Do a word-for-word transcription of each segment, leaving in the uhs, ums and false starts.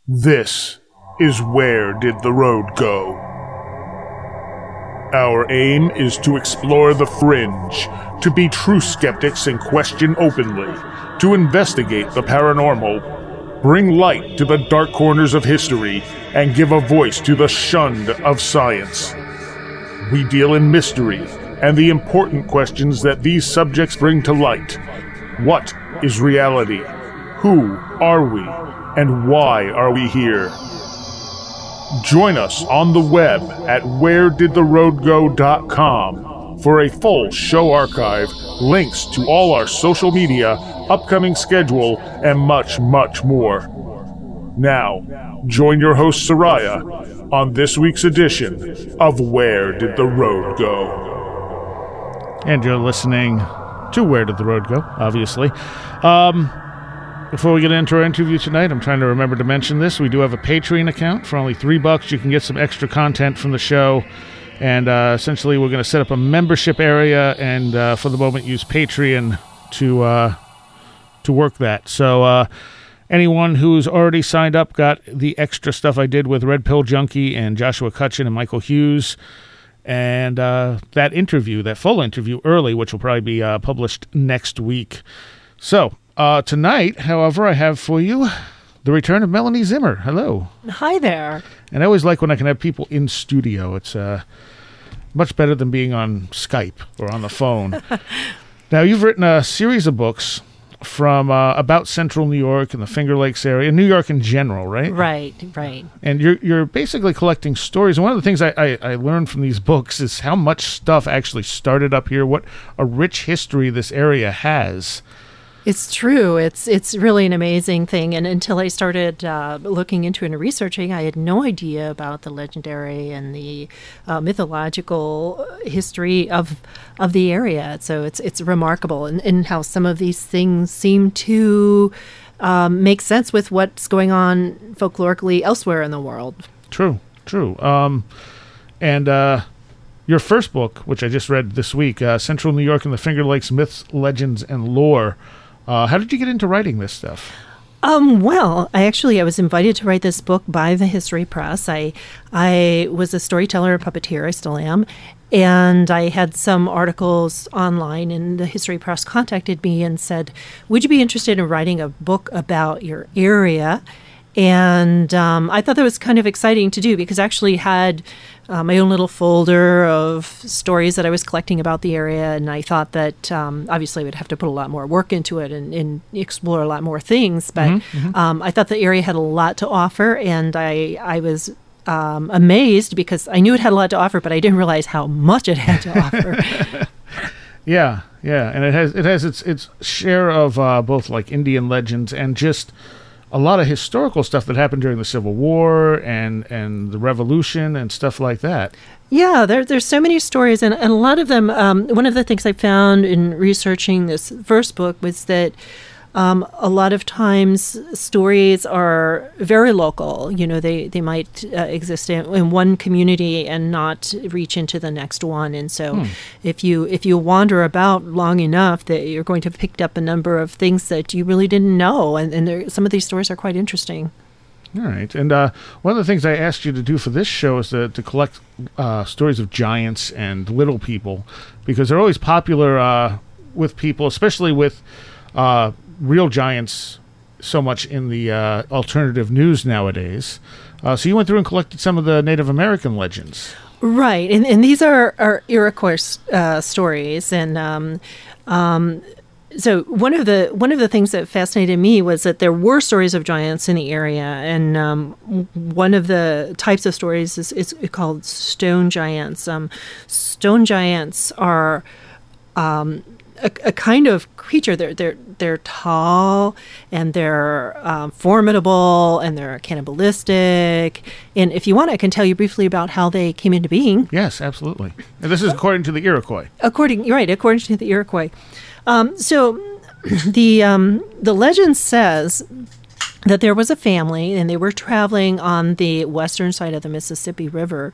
This is Where Did the Road Go? Our aim is to explore the fringe, to be true skeptics and question openly, to investigate the paranormal, bring light to the dark corners of history, and give a voice to the shunned of science. We deal in mystery and the important questions that these subjects bring to light. What is reality? Who are we? And why are we here? Join us on the web at where did the road go dot com for a full show archive, links to all our social media, upcoming schedule, and much, much more. Now, join your host Soraya on this week's edition of Where Did the Road Go? And you're listening to Where Did the Road Go, obviously. Um... Before we get into our interview tonight, I'm trying to remember to mention this. We do have a Patreon account. For only three bucks, you can get some extra content from the show. And uh, essentially, we're going to set up a membership area, and uh, for the moment, use Patreon to uh, to work that. So uh, anyone who's already signed up got the extra stuff I did with Red Pill Junkie and Joshua Cutchin and Michael Hughes. And uh, that interview, that full interview early, which will probably be uh, published next week. So... Uh, tonight, however, I have for you the return of Melanie Zimmer. Hello. Hi there. And I always like when I can have people in studio. It's uh, much better than being on Skype or on the phone. Now, you've written a series of books from uh, about Central New York and the Finger Lakes area, New York in general, right? Right, right. And you're you're basically collecting stories. And one of the things I, I, I learned from these books is how much stuff actually started up here, what a rich history this area has. It's true. It's it's really an amazing thing. And until I started uh, looking into it and researching, I had no idea about the legendary and the uh, mythological history of of the area. So it's it's remarkable, and, and how some of these things seem to um, make sense with what's going on folklorically elsewhere in the world. True, true. Um, and uh, your first book, which I just read this week, uh, Central New York and the Finger Lakes Myths, Legends, and Lore. Uh, how did you get into writing this stuff? Um, well, I actually, I was invited to write this book by the History Press. I, I was a storyteller and puppeteer, I still am, and I had some articles online, and the History Press contacted me and said, would you be interested in writing a book about your area? And um, I thought that was kind of exciting to do, because I actually had uh, my own little folder of stories that I was collecting about the area, and I thought that um, obviously I would have to put a lot more work into it and, and explore a lot more things, but mm-hmm, mm-hmm. Um, I thought the area had a lot to offer, and I, I was um, amazed, because I knew it had a lot to offer, but I didn't realize how much it had to offer. Yeah, yeah, and it has it has its its share of uh, both like Indian legends and just a lot of historical stuff that happened during the Civil War and, and the Revolution and stuff like that. Yeah, there, there's so many stories, and, and a lot of them, um, one of the things I found in researching this first book was that um, a lot of times stories are very local. You know, they, they might uh, exist in, in one community and not reach into the next one. And so hmm. if you if you wander about long enough, that you're going to have picked up a number of things that you really didn't know. And, and there, some of these stories are quite interesting. All right. And uh, one of the things I asked you to do for this show is to, to collect uh, stories of giants and little people, because they're always popular uh, with people, especially with uh, real giants so much in the uh, alternative news nowadays. Uh, so you went through and collected some of the Native American legends. Right. And, and these are, are Iroquois uh, stories. And um, um, so one of the one of the things that fascinated me was that there were stories of giants in the area. And um, one of the types of stories is, is called stone giants. Um, stone giants are... Um, A, a kind of creature. They're they're they're tall, and they're um, formidable, and they're cannibalistic. And if you want, I can tell you briefly about how they came into being. Yes, absolutely. And this is according to the Iroquois. According, right, according to the Iroquois. Um, so the um, the legend says that there was a family, and they were traveling on the western side of the Mississippi River.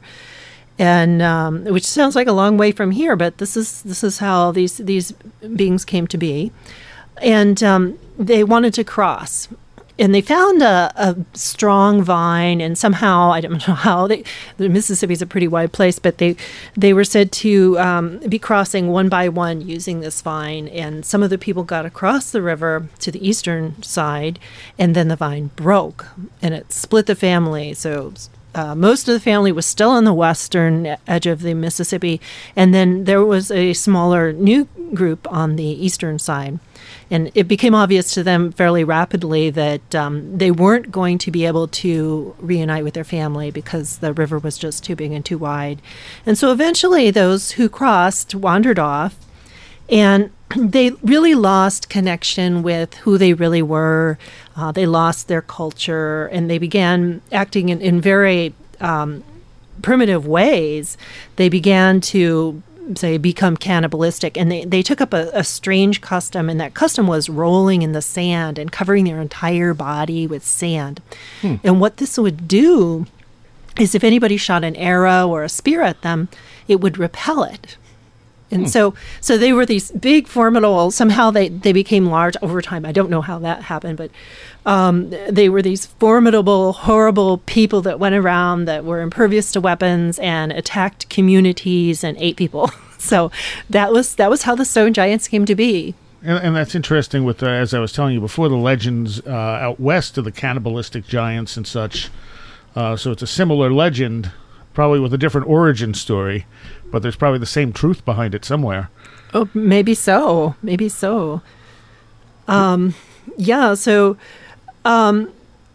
And um, which sounds like a long way from here, but this is this is how these these beings came to be, and um, they wanted to cross. and they found a, a strong vine, and somehow, I don't know how, they, the Mississippi is a pretty wide place, but they they were said to um, be crossing one by one using this vine, and some of the people got across the river to the eastern side, and then the vine broke, and it split the family. So uh, most of the family was still on the western edge of the Mississippi, and then there was a smaller new group on the eastern side. And it became obvious to them fairly rapidly that um, they weren't going to be able to reunite with their family because the river was just too big and too wide. And so eventually those who crossed wandered off, and they really lost connection with who they really were. Uh, they lost their culture, and they began acting in, in very um, primitive ways. They began to say become cannibalistic, and they, they took up a, a strange custom, and that custom was rolling in the sand and covering their entire body with sand. Hmm. And what this would do is if anybody shot an arrow or a spear at them, it would repel it. And hmm. so so they were these big, formidable, somehow they, they became large over time. I don't know how that happened, but um, they were these formidable, horrible people that went around that were impervious to weapons and attacked communities and ate people. So that was that was how the stone giants came to be. And, and that's interesting with, uh, as I was telling you before, the legends uh, out west of the cannibalistic giants and such. Uh, so it's a similar legend, probably with a different origin story, but there's probably the same truth behind it somewhere. Oh, maybe so. Maybe so. Um, yeah, so um,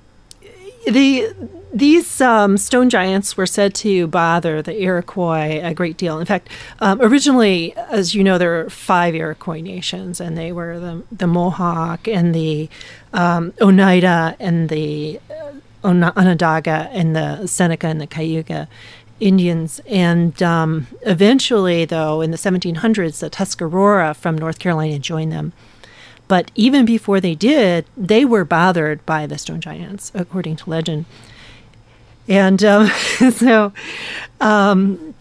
the these um, stone giants were said to bother the Iroquois a great deal. In fact, um, originally, as you know, there were five Iroquois nations, and they were the, the Mohawk and the um, Oneida and the uh, Onondaga and the Seneca and the Cayuga Indians. And um, eventually, though, in the seventeen hundreds, the Tuscarora from North Carolina joined them. But even before they did, they were bothered by the stone giants, according to legend. And um, so um,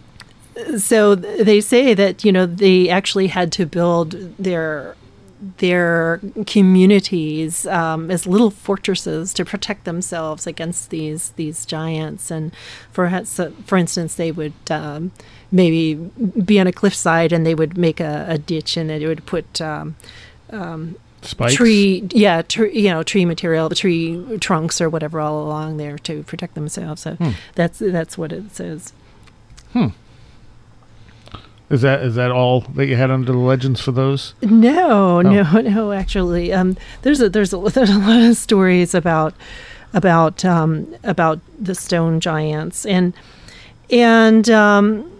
so they say that, you know, they actually had to build their their communities um, as little fortresses to protect themselves against these these giants. And for for instance, they would um, maybe be on a cliffside, and they would make a, a ditch, and they would put um, um, Spikes? tree, yeah, tree, you know, tree material, tree trunks or whatever, all along there to protect themselves. So hmm. that's that's what it says. Hmm. Is that is that all that you had under the legends for those? No, oh. no, no. Actually, um, there's a there's a there's a lot of stories about about um, about the stone giants, and and um,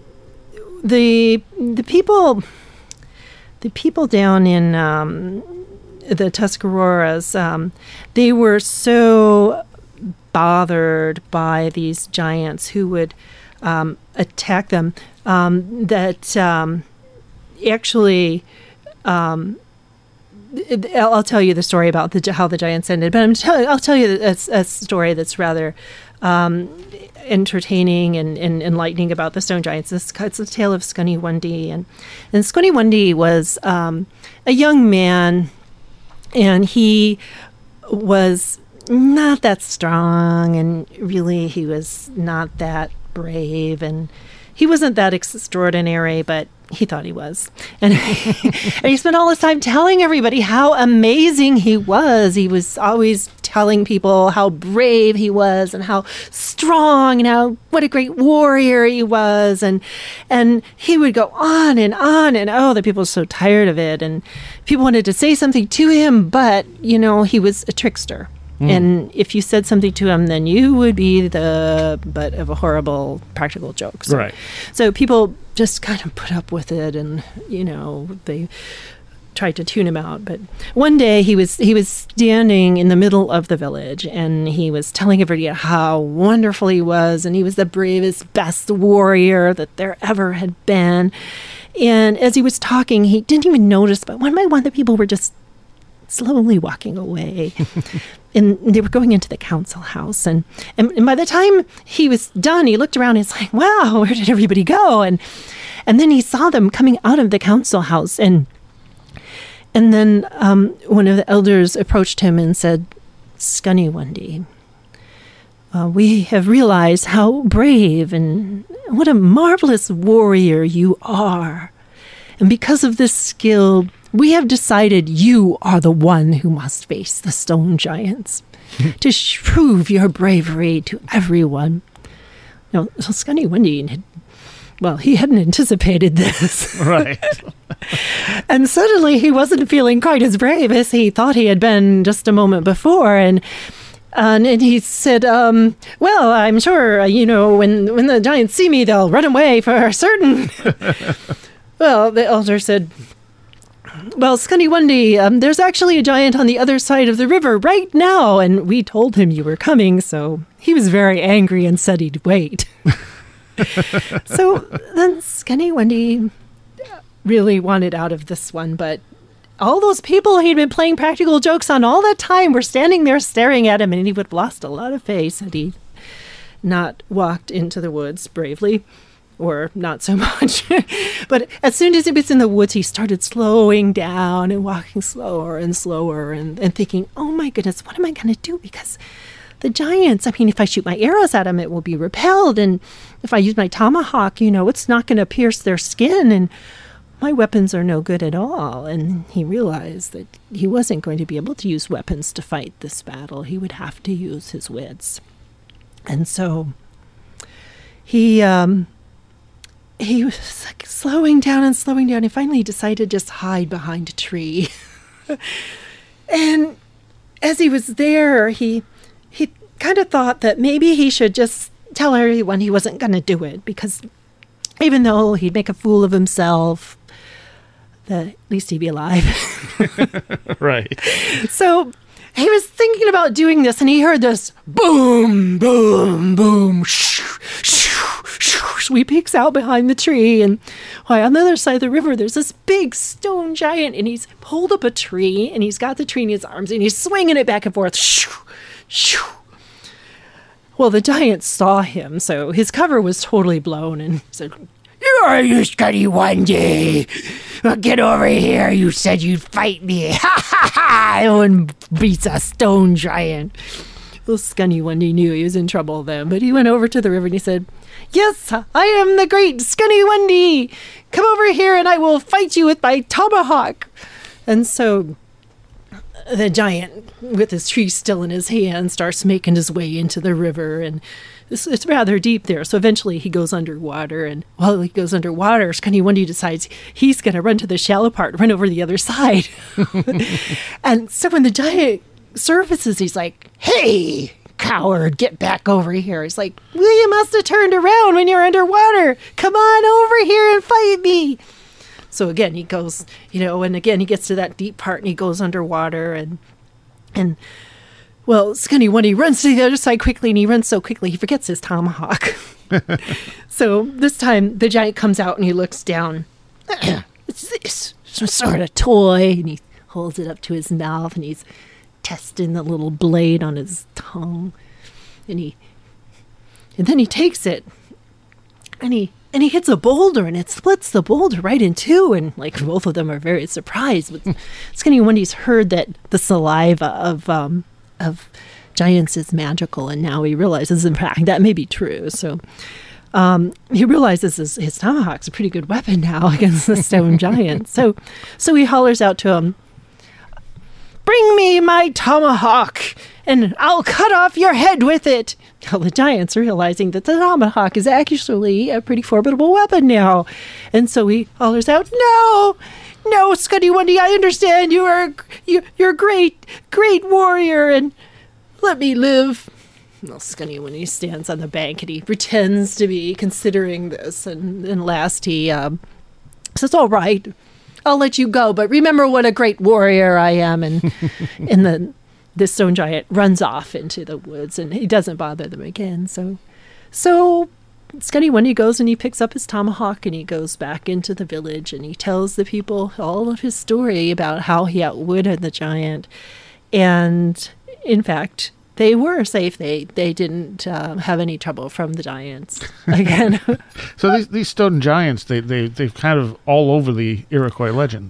the the people the people down in um, the Tuscaroras, um, they were so bothered by these giants who would um, attack them. Um, that um, actually, um, I'll, I'll tell you the story about the, how the giants ended, but I'm tell, I'll tell you a, a story that's rather um, entertaining and, and enlightening about the stone giants. It's, it's a tale of Scunny-Wundy, and and Scunny-Wundy was um, a young man, and he was not that strong, and really he was not that brave, and he wasn't that extraordinary, but he thought he was. And, and he spent all his time telling everybody how amazing he was. He was always telling people how brave he was and how strong and how what a great warrior he was. And and he would go on and on, and oh, the people were so tired of it. And people wanted to say something to him, but, you know, he was a trickster. Mm. And if you said something to him, then you would be the butt of a horrible practical joke. So, right. So people just kind of put up with it, and, you know, they tried to tune him out. But one day he was he was standing in the middle of the village, and he was telling everybody how wonderful he was, and he was the bravest, best warrior that there ever had been. And as he was talking, he didn't even notice, but one by one the people were just slowly walking away. And they were going into the council house. And, and, and by the time he was done, he looked around and he's like, wow, where did everybody go? And and then he saw them coming out of the council house. And And then um, one of the elders approached him and said, Scunny Wendy, uh, we have realized how brave and what a marvelous warrior you are. And because of this skill, we have decided you are the one who must face the stone giants to sh- prove your bravery to everyone. Now, Scunny Wendy had Well, he hadn't anticipated this. Right. And suddenly he wasn't feeling quite as brave as he thought he had been just a moment before. And and, and he said, um, well, I'm sure, uh, you know, when, when the giants see me, they'll run away for certain. Well, the elder said, well, Scunny Wendy, um, there's actually a giant on the other side of the river right now. And we told him you were coming, so he was very angry and said he'd wait. So then Scunny Wendy really wanted out of this one, but all those people he'd been playing practical jokes on all that time were standing there staring at him, and he would have lost a lot of face had he not walked into the woods bravely, or not so much. But as soon as he was in the woods, he started slowing down and walking slower and slower and, and thinking, oh my goodness, what am I going to do? Because the giants, I mean, if I shoot my arrows at them, it will be repelled. And if I use my tomahawk, you know, it's not going to pierce their skin. And my weapons are no good at all. And he realized that he wasn't going to be able to use weapons to fight this battle. He would have to use his wits. And so he um, he was like slowing down and slowing down. And finally decided to just hide behind a tree. And as he was there, he... he kind of thought that maybe he should just tell everyone he wasn't going to do it, because even though he'd make a fool of himself, that at least he'd be alive. Right. So he was thinking about doing this, and he heard this boom, boom, boom. Shoo, shoo, shoo. So he peeks out behind the tree, and why, on the other side of the river, there's this big stone giant, and he's pulled up a tree, and he's got the tree in his arms, and he's swinging it back and forth. Shoo, shoo. Well, the giant saw him, so his cover was totally blown, and he said, "You are you, Scunny Wendy. Get over here. You said you'd fight me. Ha ha ha! No one beats a stone giant." Well, Scunny Wendy knew he was in trouble then, but he went over to the river and he said, "Yes, I am the great Scunny Wendy. Come over here and I will fight you with my tomahawk." And so the giant, with his tree still in his hand, starts making his way into the river, and it's, it's rather deep there. So eventually he goes underwater, and while he goes underwater, Scunny Wendy decides he's going to run to the shallow part, run over the other side. And so when the giant surfaces, he's like, "Hey, coward, get back over here." He's like, "Well, you must have turned around when you're underwater. Come on over here and fight me." So again, he goes, you know, and again, he gets to that deep part and he goes underwater, and, and well, Scunny Wendy runs to the other side quickly, and he runs so quickly, he forgets his tomahawk. So this time the giant comes out and he looks down. "What's this? Some sort of toy?" And he holds it up to his mouth, and he's testing the little blade on his tongue. And he, and then he takes it and he, And he hits a boulder, and it splits the boulder right in two. And like both of them are very surprised. But Scunny Wendy's heard that the saliva of um, of giants is magical, and now he realizes, in fact, that may be true. So um, he realizes his, his tomahawk's a pretty good weapon now against the stone giant. So so he hollers out to him, "Bring me my tomahawk, and I'll cut off your head with it." Now the giant's realizing that the tomahawk is actually a pretty formidable weapon now. And so he hollers out, "No, no, Scunny Wendy, I understand you are you, you're a great, great warrior, and let me live." Well, Scunny Wendy stands on the bank, and he pretends to be considering this. And, and last he um, says, "All right, I'll let you go, but remember what a great warrior I am." And and the this stone giant runs off into the woods, and he doesn't bother them again. So, so Scunny Wendy goes and he picks up his tomahawk, and he goes back into the village, and he tells the people all of his story about how he outwitted the giant. And in fact, they were safe. They they didn't uh, have any trouble from the giants again. So these these stone giants, they they they've kind of all over the Iroquois legends.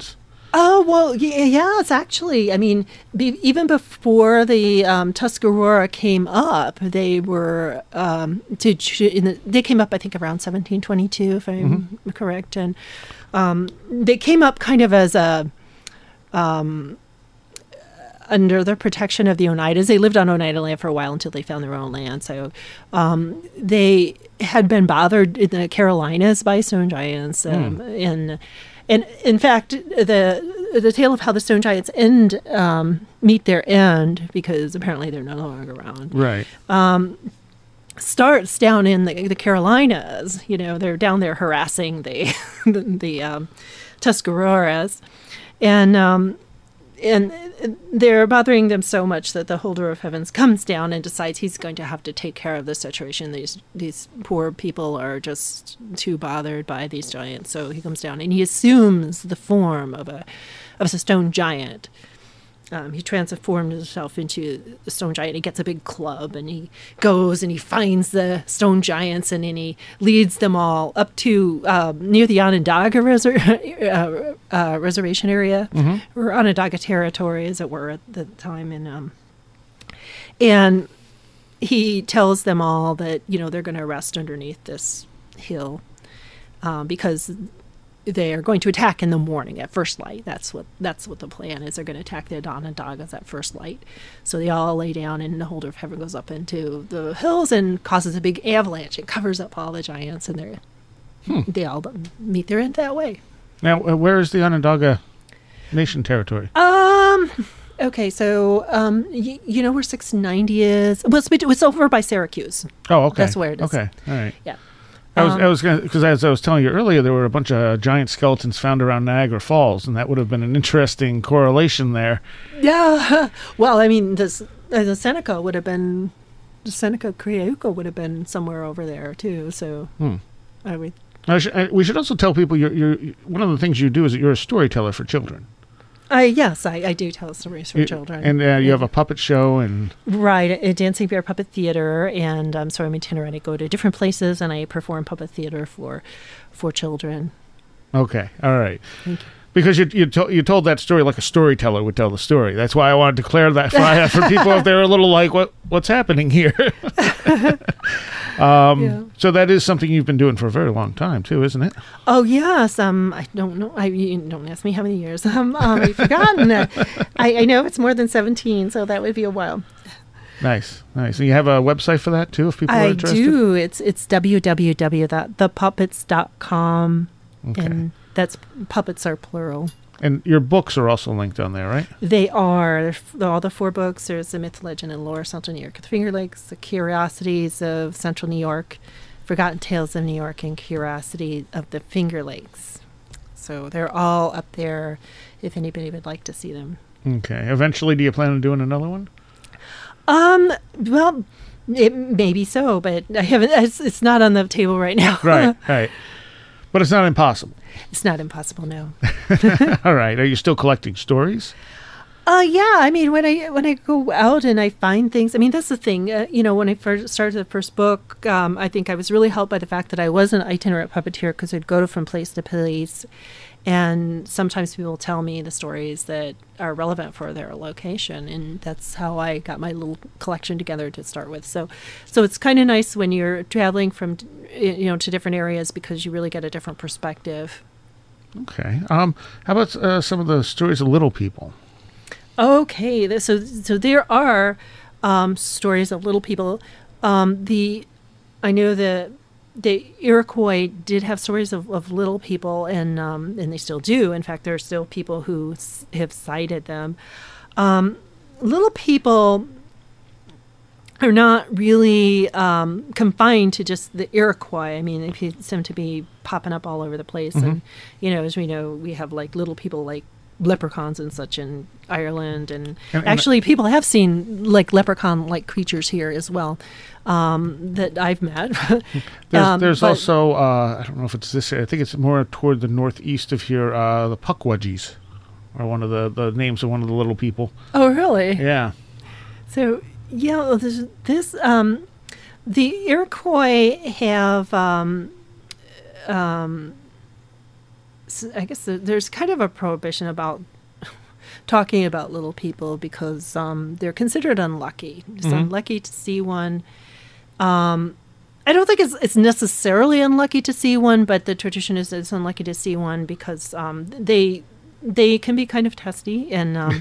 Oh, well, y- yes, actually. I mean, be, even before the um, Tuscarora came up, they were, um, to ch- in the, they came up, I think, around seventeen twenty-two, if I'm mm-hmm. correct. And um, they came up kind of as a, um, under the protection of the Oneidas. They lived on Oneida land for a while until they found their own land. So um, they had been bothered in the Carolinas by stone giants. Um, mm. And and in fact, the the tale of how the stone giants end um, meet their end, because apparently they're no longer around. Right. Um, starts down in the, the Carolinas. You know, they're down there harassing the the, the um, Tuscaroras, and um, and they're bothering them so much that the Holder of Heavens comes down and decides he's going to have to take care of the situation. These these poor people are just too bothered by these giants, so he comes down and he assumes the form of a of a stone giant. Um, he transformed himself into a stone giant. He gets a big club and he goes and he finds the stone giants, and then he leads them all up to um, near the Onondaga reser- uh, uh, reservation area, mm-hmm. or Onondaga territory, as it were, at the time. And um, and he tells them all that, you know, they're going to rest underneath this hill um, because they are going to attack in the morning at first light. That's what that's what the plan is. They're going to attack the Onondagas at first light. So they all lay down, and the Holder of Heaven goes up into the hills and causes a big avalanche. It covers up all the giants, and they hmm. they all meet their end that way. Now, uh, where is the Onondaga Nation territory? Um. Okay, so um, y- you know where six ninety is? Well, it's, it's over by Syracuse. Oh, okay. That's where it is. Okay, all right. Yeah. I was, Um, I was gonna, because as I was telling you earlier, there were a bunch of giant skeletons found around Niagara Falls, and that would have been an interesting correlation there. Yeah. Well, I mean, this, uh, the Seneca would have been, the Seneca Crieuca would have been somewhere over there too. So, hmm. I would. I sh- I, we should also tell people you're, you're one of the things you do is that you're a storyteller for children. I yes, I, I do tell stories for you, children, and uh, you have a puppet show and right at Dancing Bear Puppet Theater, and um, so I'm itinerant. I go to different places and I perform puppet theater for for children. Okay, all right. Thank you. Because you you, to, you told that story like a storyteller would tell the story. That's why I wanted to clarify for people if they're a little like, what what's happening here. um, yeah. So that is something you've been doing for a very long time too, isn't it? Oh yes. Um, I don't know. I you don't ask me how many years. Um, um I've forgotten. uh, I I know it's more than seventeen, so that would be a while. Nice, nice. And you have a website for that too, if people are I interested? I do. It's it's w w w dot the puppets dot com, okay. And that's puppets are plural. And your books are also linked on there, right? They are. They're all the four books. There's the Myth, Legend, and Lore of Central New York, the Finger Lakes, the Curiosities of Central New York, Forgotten Tales of New York, and Curiosity of the Finger Lakes. So they're all up there if anybody would like to see them. Okay. Eventually, do you plan on doing another one? Um. Well, it maybe so, but I haven't. It's, it's not on the table right now. Right. Right. But it's not impossible. It's not impossible, no. All right. Are you still collecting stories? Uh, yeah. I mean, when I when I go out and I find things, I mean, that's the thing. Uh, you know, when I first started the first book, um, I think I was really helped by the fact that I was an itinerant puppeteer, because I'd go from place to place, and sometimes people tell me the stories that are relevant for their location, and that's how I got my little collection together to start with. So, so it's kind of nice when you're traveling from, you know, to different areas, because you really get a different perspective. Okay. Um, how about uh, some of the stories of little people? Okay, so so there are um, stories of little people. Um, the I know the the Iroquois did have stories of, of little people, and um, and they still do. In fact, there are still people who s- have cited them. Um, little people are not really um, confined to just the Iroquois. I mean, they seem to be popping up all over the place. Mm-hmm. And, you know, as we know, we have like little people like leprechauns and such in Ireland. And, and, and actually, people have seen like leprechaun-like creatures here as well um, that I've met. there's um, there's but, also, uh, I don't know if it's this, I think it's more toward the northeast of here, uh, the Pukwudgies are one of the, the names of one of the little people. Oh, really? Yeah. So, yeah, well, this, this um, the Iroquois have um, um, so I guess there- there's kind of a prohibition about talking about little people because um, they're considered unlucky. It's Mhm. unlucky to see one. Um, I don't think it's it's necessarily unlucky to see one, but the tradition is it's unlucky to see one because um, they they can be kind of testy and um,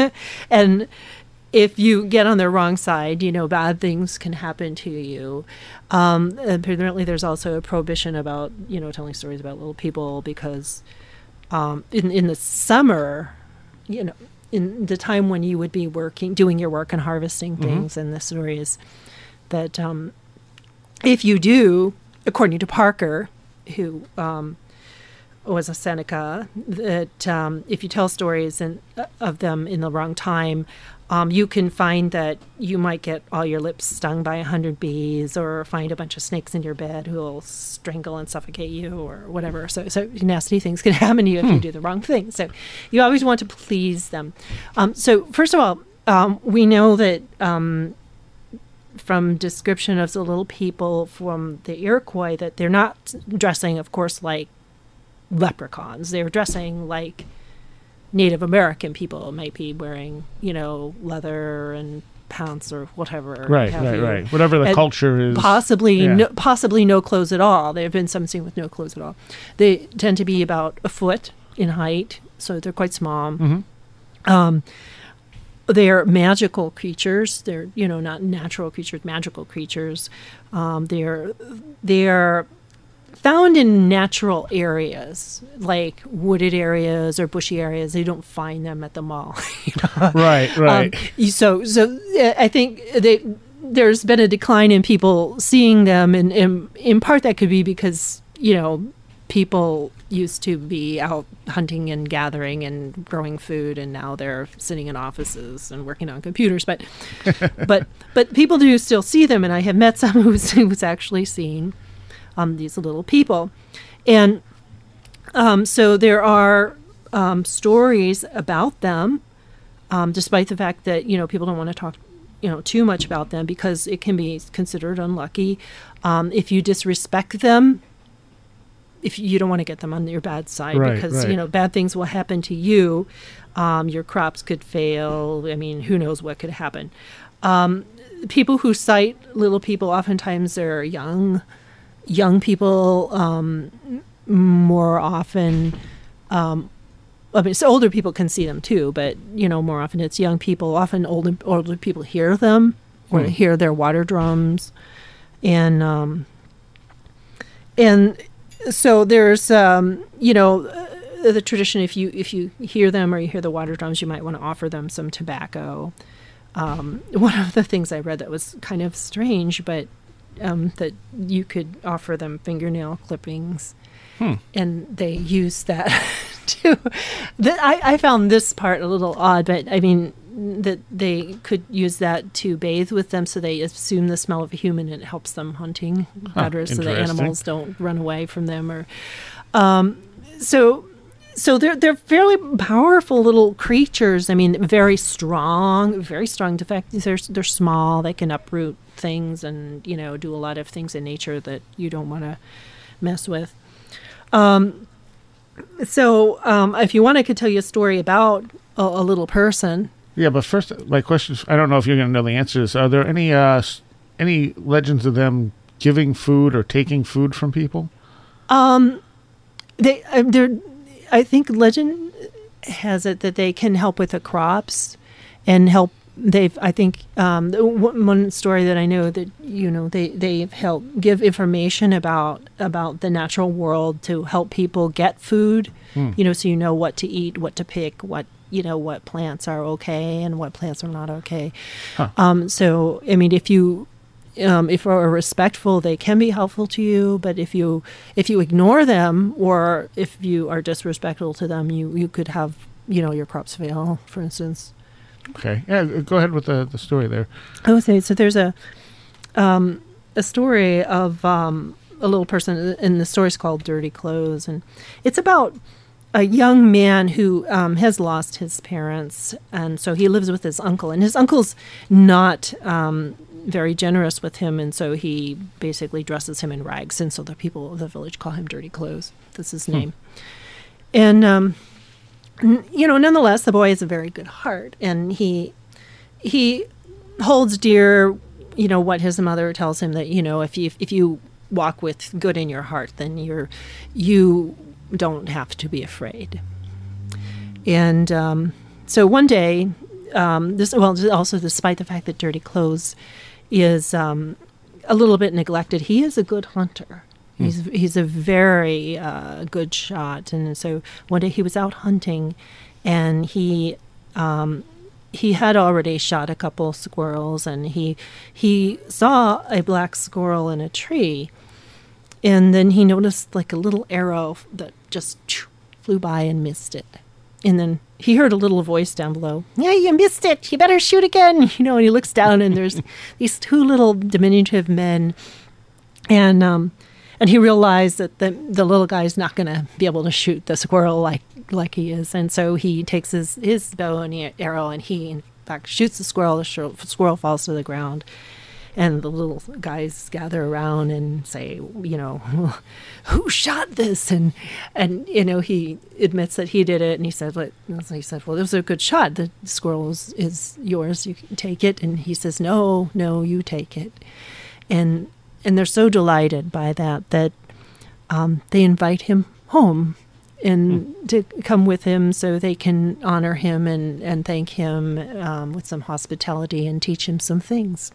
and if you get on their wrong side, you know, bad things can happen to you. Um, apparently, there's also a prohibition about you know telling stories about little people because um, in in the summer, you know, in the time when you would be working, doing your work and harvesting things, Mm-hmm. and the story is that. Um, If you do, according to Parker, who um, was a Seneca, that um, if you tell stories and, uh, of them in the wrong time, um, you can find that you might get all your lips stung by a hundred bees, or find a bunch of snakes in your bed who will strangle and suffocate you, or whatever. So, so nasty things can happen to you if Hmm. you do the wrong thing. So, you always want to please them. Um, so, first of all, um, we know that. Um, from description of the little people from the Iroquois that they're not dressing, of course, like leprechauns. They're dressing like Native American people might be wearing, you know, leather and pants or whatever. Right, have right, you. right. Whatever the And culture is. Possibly, yeah. no, possibly no clothes at all. There have been some seen with no clothes at all. They tend to be about a foot in height, so they're quite small. Mhm. Um, they're magical creatures. They're, you know, not natural creatures, magical creatures. Um, they're they're found in natural areas, like wooded areas or bushy areas. You don't find them at the mall. you know? Right, right. Um, you- so, so uh, I think they, there's been a decline in people seeing them, and, and in part that could be because, you know, people used to be out hunting and gathering and growing food, and now they're sitting in offices and working on computers. But, but, but people do still see them, and I have met someone who's, who's actually seen um, these little people, and um, so there are um, stories about them, um, despite the fact that you know people don't want to talk, you know, too much about them because it can be considered unlucky um, if you disrespect them. If you don't want to get them on your bad side, Right, because right. you know bad things will happen to you, um, your crops could fail. I mean, who knows what could happen? Um, people who sight little people oftentimes they're young, young people. Um, more often, um, I mean, so older people can see them too, but you know, more often it's young people. Often older older people hear them or Hmm. hear their water drums, and um, and. So there's, um, you know, uh, the tradition. If you if you hear them or you hear the water drums, you might want to offer them some tobacco. Um, one of the things I read that was kind of strange, but um, that you could offer them fingernail clippings, Hmm. and they use that to. That I, I found this part a little odd, but I mean that they could use that to bathe with them, so they assume the smell of a human, and it helps them hunting better, so the interesting. animals don't run away from them. Or um, so, so they're they're fairly powerful little creatures. I mean, very strong, very strong. In fact, they're they're small. They can uproot things, and you know, do a lot of things in nature that you don't want to mess with. Um, so, um, if you want, I could tell you a story about a, a little person. Yeah, but first, my question is, I don't know if you're going to know the answer to this. Are there any uh, s- any legends of them giving food or taking food from people? Um, they, uh, they're, I think legend has it that they can help with the crops and help. They've, I think, um, the one one story that I know that you know they they've helped give information about about the natural world to help people get food. Hmm. You know, so you know what to eat, what to pick, what you know what plants are okay and what plants are not okay. Huh. Um, so I mean, if you um, if are respectful, they can be helpful to you. But if you if you ignore them or if you are disrespectful to them, you you could have you know your crops fail, for instance. Okay. Yeah, go ahead with the, the story there. I would say so. There's a um, a story of um, a little person, and the story's called "Dirty Clothes," and it's about a young man who um, has lost his parents, and so he lives with his uncle, and his uncle's not um, very generous with him, and so he basically dresses him in rags, and so the people of the village call him Dirty Clothes. That's his name. And, um, n- you know, nonetheless, the boy has a very good heart, and he he holds dear, you know, what his mother tells him, that, you know, if you if you walk with good in your heart, then you're you don't have to be afraid. And um, so one day, um, this well, also despite the fact that Dirty Clothes is um, a little bit neglected, he is a good hunter. Hmm. He's he's a very uh, good shot. And so one day he was out hunting, and he um, he had already shot a couple squirrels, and he he saw a black squirrel in a tree, and then he noticed like a little arrow that just flew by and missed it. And then he heard a little voice down below. Yeah, you missed it. You better shoot again. You know, and he looks down, and there's these two little diminutive men. And um, and he realized that the the little guy's not going to be able to shoot the squirrel like like he is. And so he takes his, his bow and arrow, and he, in fact, shoots the squirrel. The squirrel falls to the ground. And the little guys gather around and say, you know, who shot this? And, and you know, he admits that he did it. And he said, what? he said, well, it was a good shot. The squirrel is, is yours. You can take it. And he says, no, no, you take it. And and they're so delighted by that that um, they invite him home and mm. to come with him so they can honor him and, and thank him um, with some hospitality and teach him some things.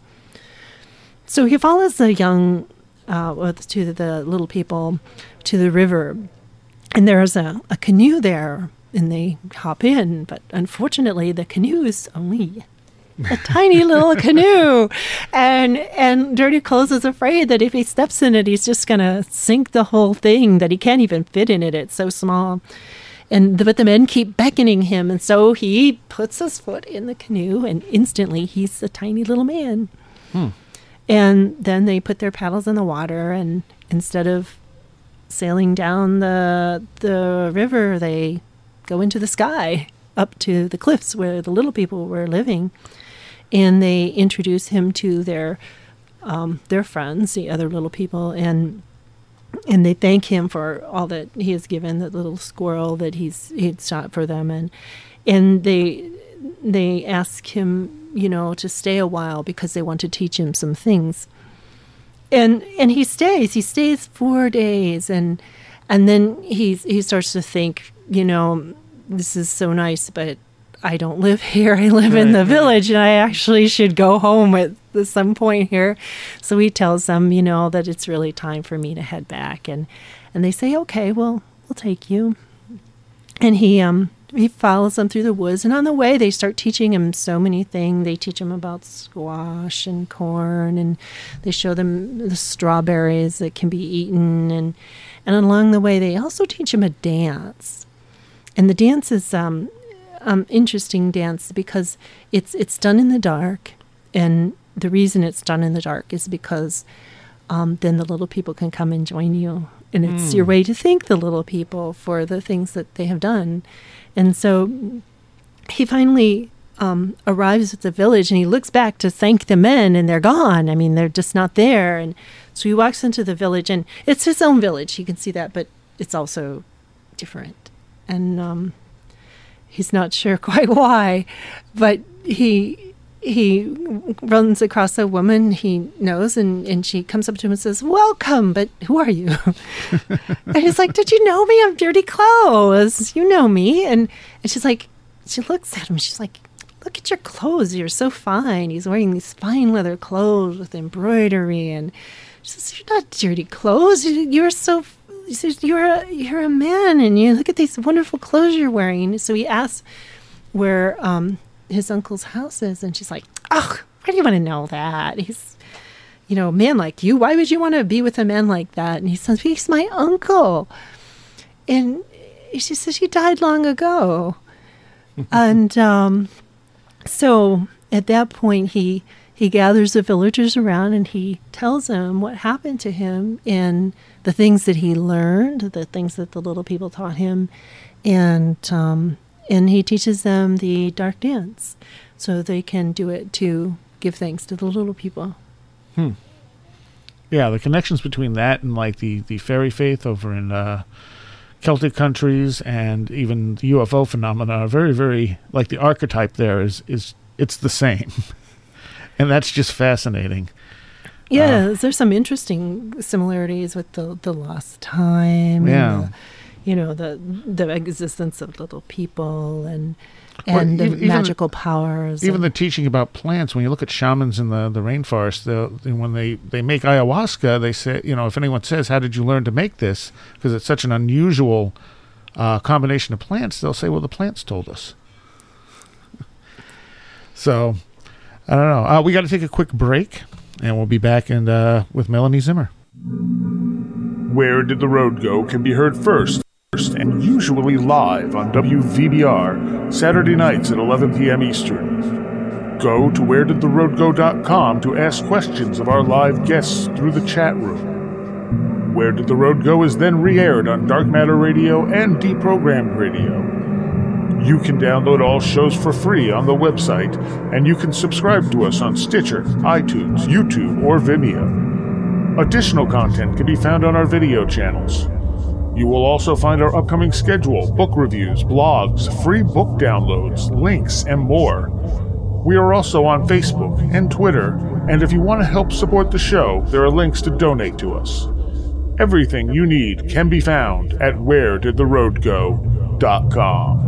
So he follows the young, uh, to the little people, to the river, and there's a, a canoe there, and they hop in, but unfortunately the canoe is only a tiny little canoe, and and Dirty Clothes is afraid that if he steps in it, he's just going to sink the whole thing, that he can't even fit in it, it's so small. And the, but the men keep beckoning him, and so he puts his foot in the canoe, and instantly he's a tiny little man. Hmm. And then they put their paddles in the water, and instead of sailing down the the river, they go into the sky, up to the cliffs where the little people were living. And they introduce him to their um, their friends, the other little people, and and they thank him for all that he has given, the little squirrel that he's he'd shot for them, and and they they ask him, you know, to stay a while because they want to teach him some things. And and he stays. He stays four days, and and then he he starts to think, you know, this is so nice, but I don't live here. I live right, in the right. village, and I actually should go home at some point here. So he tells them, you know, that it's really time for me to head back, and and they say, okay, well, we'll take you. And he um. He follows them through the woods, and on the way they start teaching him so many things. They teach him about squash and corn, and they show them the strawberries that can be eaten. And and along the way they also teach him a dance. And the dance is um, um interesting dance because it's it's done in the dark. And the reason it's done in the dark is because um, then the little people can come and join you. And it's mm. your way to thank the little people for the things that they have done. And so he finally um, arrives at the village, and he looks back to thank the men, and they're gone. I mean, they're just not there. And so he walks into the village, and it's his own village. You can see that, but it's also different. And um, he's not sure quite why, but he he runs across a woman he knows, and, and she comes up to him and says, welcome, but who are you? And he's like, did you know me? I'm Dirty Clothes. You know me. And, and she's like, she looks at him. She's like, look at your clothes. You're so fine. He's wearing these fine leather clothes with embroidery. And she says, you're not Dirty Clothes. You're so, she says, you're a, you're a man, and you look at these wonderful clothes you're wearing. So he asks where um, his uncle's house is, and she's like, oh, why do you want to know that? He's, you know, a man like you. Why would you want to be with a man like that? And he says, he's my uncle. And she says, he died long ago. And um, so at that point, he he gathers the villagers around, and he tells them what happened to him and the things that he learned, the things that the little people taught him. And um, and he teaches them the dark dance so they can do it to give thanks to the little people. Hmm. Yeah, the connections between that and like the, the fairy faith over in uh, Celtic countries and even the U F O phenomena are very, very, like the archetype there is, is it's the same. And that's just fascinating. Yeah, Uh, there's some interesting similarities with the, the lost time. Yeah. And the, you know, the the existence of little people and Well, and the even- even- magical powers. Even and- the teaching about plants, when you look at shamans in the, the rainforest, they'll- when they, they make ayahuasca, they say, you know, if anyone says, how did you learn to make this? Because it's such an unusual uh, combination of plants, they'll say, well, the plants told us. So, I don't know. Uh, we got to take a quick break, and we'll be back and uh, with Melanie Zimmer. Where Did the Road Go can be heard first and usually live on W V B R Saturday nights at eleven p.m. Eastern. Go to where did the road go dot com to ask questions of our live guests through the chat room. Where Did the Road Go is then re-aired on Dark Matter Radio and Deprogrammed Radio. You can download all shows for free on the website, and you can subscribe to us on Stitcher, iTunes, YouTube, or Vimeo. Additional content can be found on our video channels. You will also find our upcoming schedule, book reviews, blogs, free book downloads, links, and more. We are also on Facebook and Twitter, and if you want to help support the show, there are links to donate to us. Everything you need can be found at where did the road go dot com.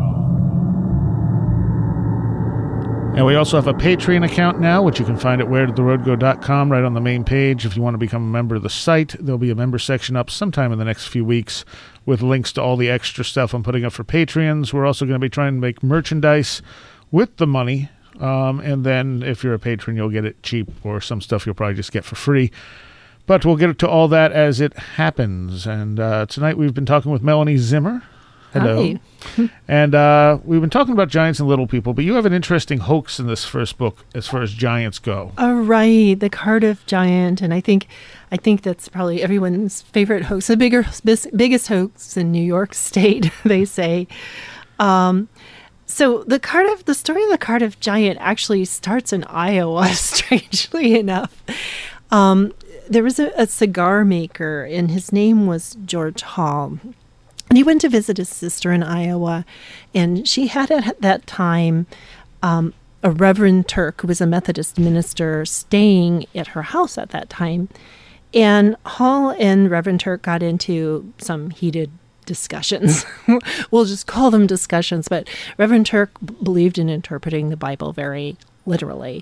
And we also have a Patreon account now, which you can find at where did the road go dot com right on the main page. If you want to become a member of the site, there'll be a member section up sometime in the next few weeks with links to all the extra stuff I'm putting up for Patreons. We're also going to be trying to make merchandise with the money. Um, and then if you're a patron, you'll get it cheap, or some stuff you'll probably just get for free. But we'll get to all that as it happens. And uh, tonight we've been talking with Melanie Zimmer. Hello. Hi. And uh, we've been talking about giants and little people, but you have an interesting hoax in this first book as far as giants go. Oh, right, the Cardiff Giant, and I think, I think that's probably everyone's favorite hoax, the bigger, bis- biggest hoax in New York State, they say. Um, so the Cardiff, the story of the Cardiff Giant actually starts in Iowa, strangely enough. Um, there was a, a cigar maker, and his name was George Hall. And he went to visit his sister in Iowa, and she had at that time um, a Reverend Turk, who was a Methodist minister, staying at her house at that time. And Hall and Reverend Turk got into some heated discussions. We'll just call them discussions, but Reverend Turk b- believed in interpreting the Bible very literally.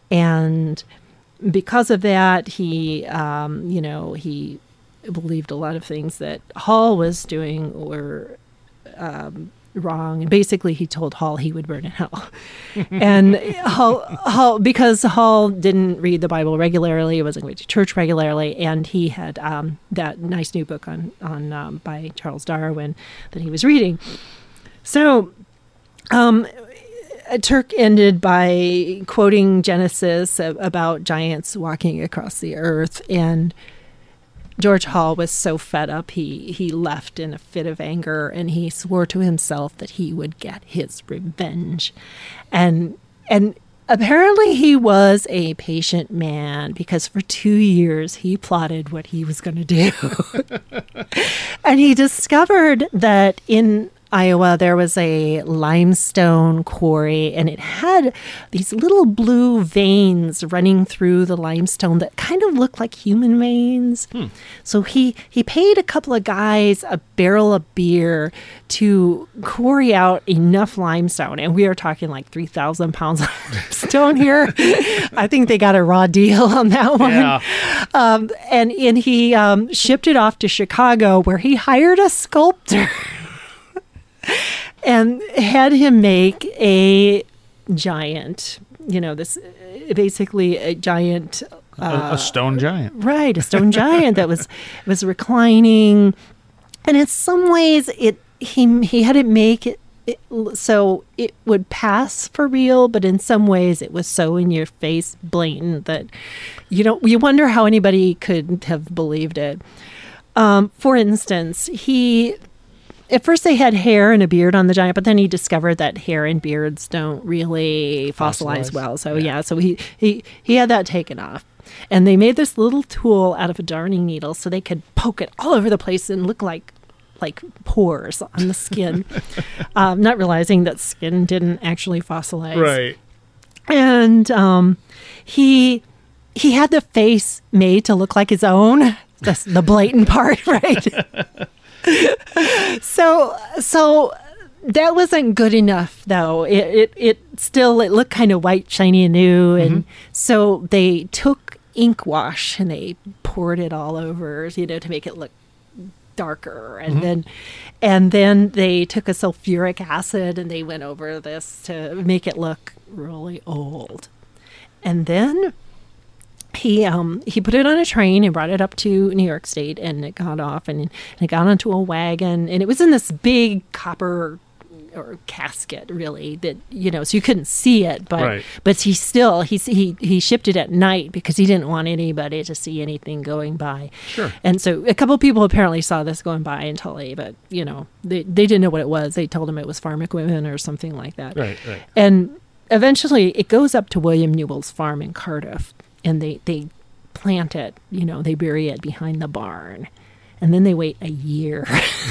And because of that, he, um, you know, he believed a lot of things that Hall was doing were um, wrong. And basically, he told Hall he would burn in hell. And Hall, Hall, because Hall didn't read the Bible regularly, wasn't going to church regularly, and he had um, that nice new book on on um, by Charles Darwin that he was reading. So, um, Turk ended by quoting Genesis about giants walking across the earth, and George Hall was so fed up, he, he left in a fit of anger, and he swore to himself that he would get his revenge. And and apparently he was a patient man, because for two years he plotted what he was going to do. And he discovered that in Iowa, there was a limestone quarry, and it had these little blue veins running through the limestone that kind of looked like human veins. Hmm. So he, he paid a couple of guys a barrel of beer to quarry out enough limestone. And we are talking like three thousand pounds of limestone here. I think they got a raw deal on that one. Yeah. Um, and, and he um, shipped it off to Chicago, where he hired a sculptor and had him make a giant, you know, this basically a giant, uh, a, a stone giant, right? A stone giant that was was reclining, and in some ways, it he he had it make it, it so it would pass for real, but in some ways, it was so in your face, blatant that you don't you wonder how anybody could have believed it. Um, for instance, he. At first they had hair and a beard on the giant, but then he discovered that hair and beards don't really fossilize, Fossilize. well. So Yeah. yeah, so he, he, he had that taken off. And they made this little tool out of a darning needle so they could poke it all over the place and look like like pores on the skin, um, not realizing that skin didn't actually fossilize. Right. And um, he he had the face made to look like his own. That's the blatant part, right? so so that wasn't good enough, though. It it, it still it looked kind of white, shiny, and new, and mm-hmm. so they took ink wash and they poured it all over, you know, to make it look darker, and mm-hmm. then and then they took a sulfuric acid and they went over this to make it look really old. And then he um he put it on a train and brought it up to New York State, and it got off and, and it got onto a wagon, and it was in this big copper or casket, really, that, you know, so you couldn't see it, but right. but he still he he he shipped it at night because he didn't want anybody to see anything going by. Sure. And so a couple of people apparently saw this going by in Tully, but you know, they they didn't know what it was. They told him it was farm equipment or something like that. Right, right. And eventually it goes up to William Newell's farm in Cardiff, and they they plant it, you know, they bury it behind the barn. And then they wait a year.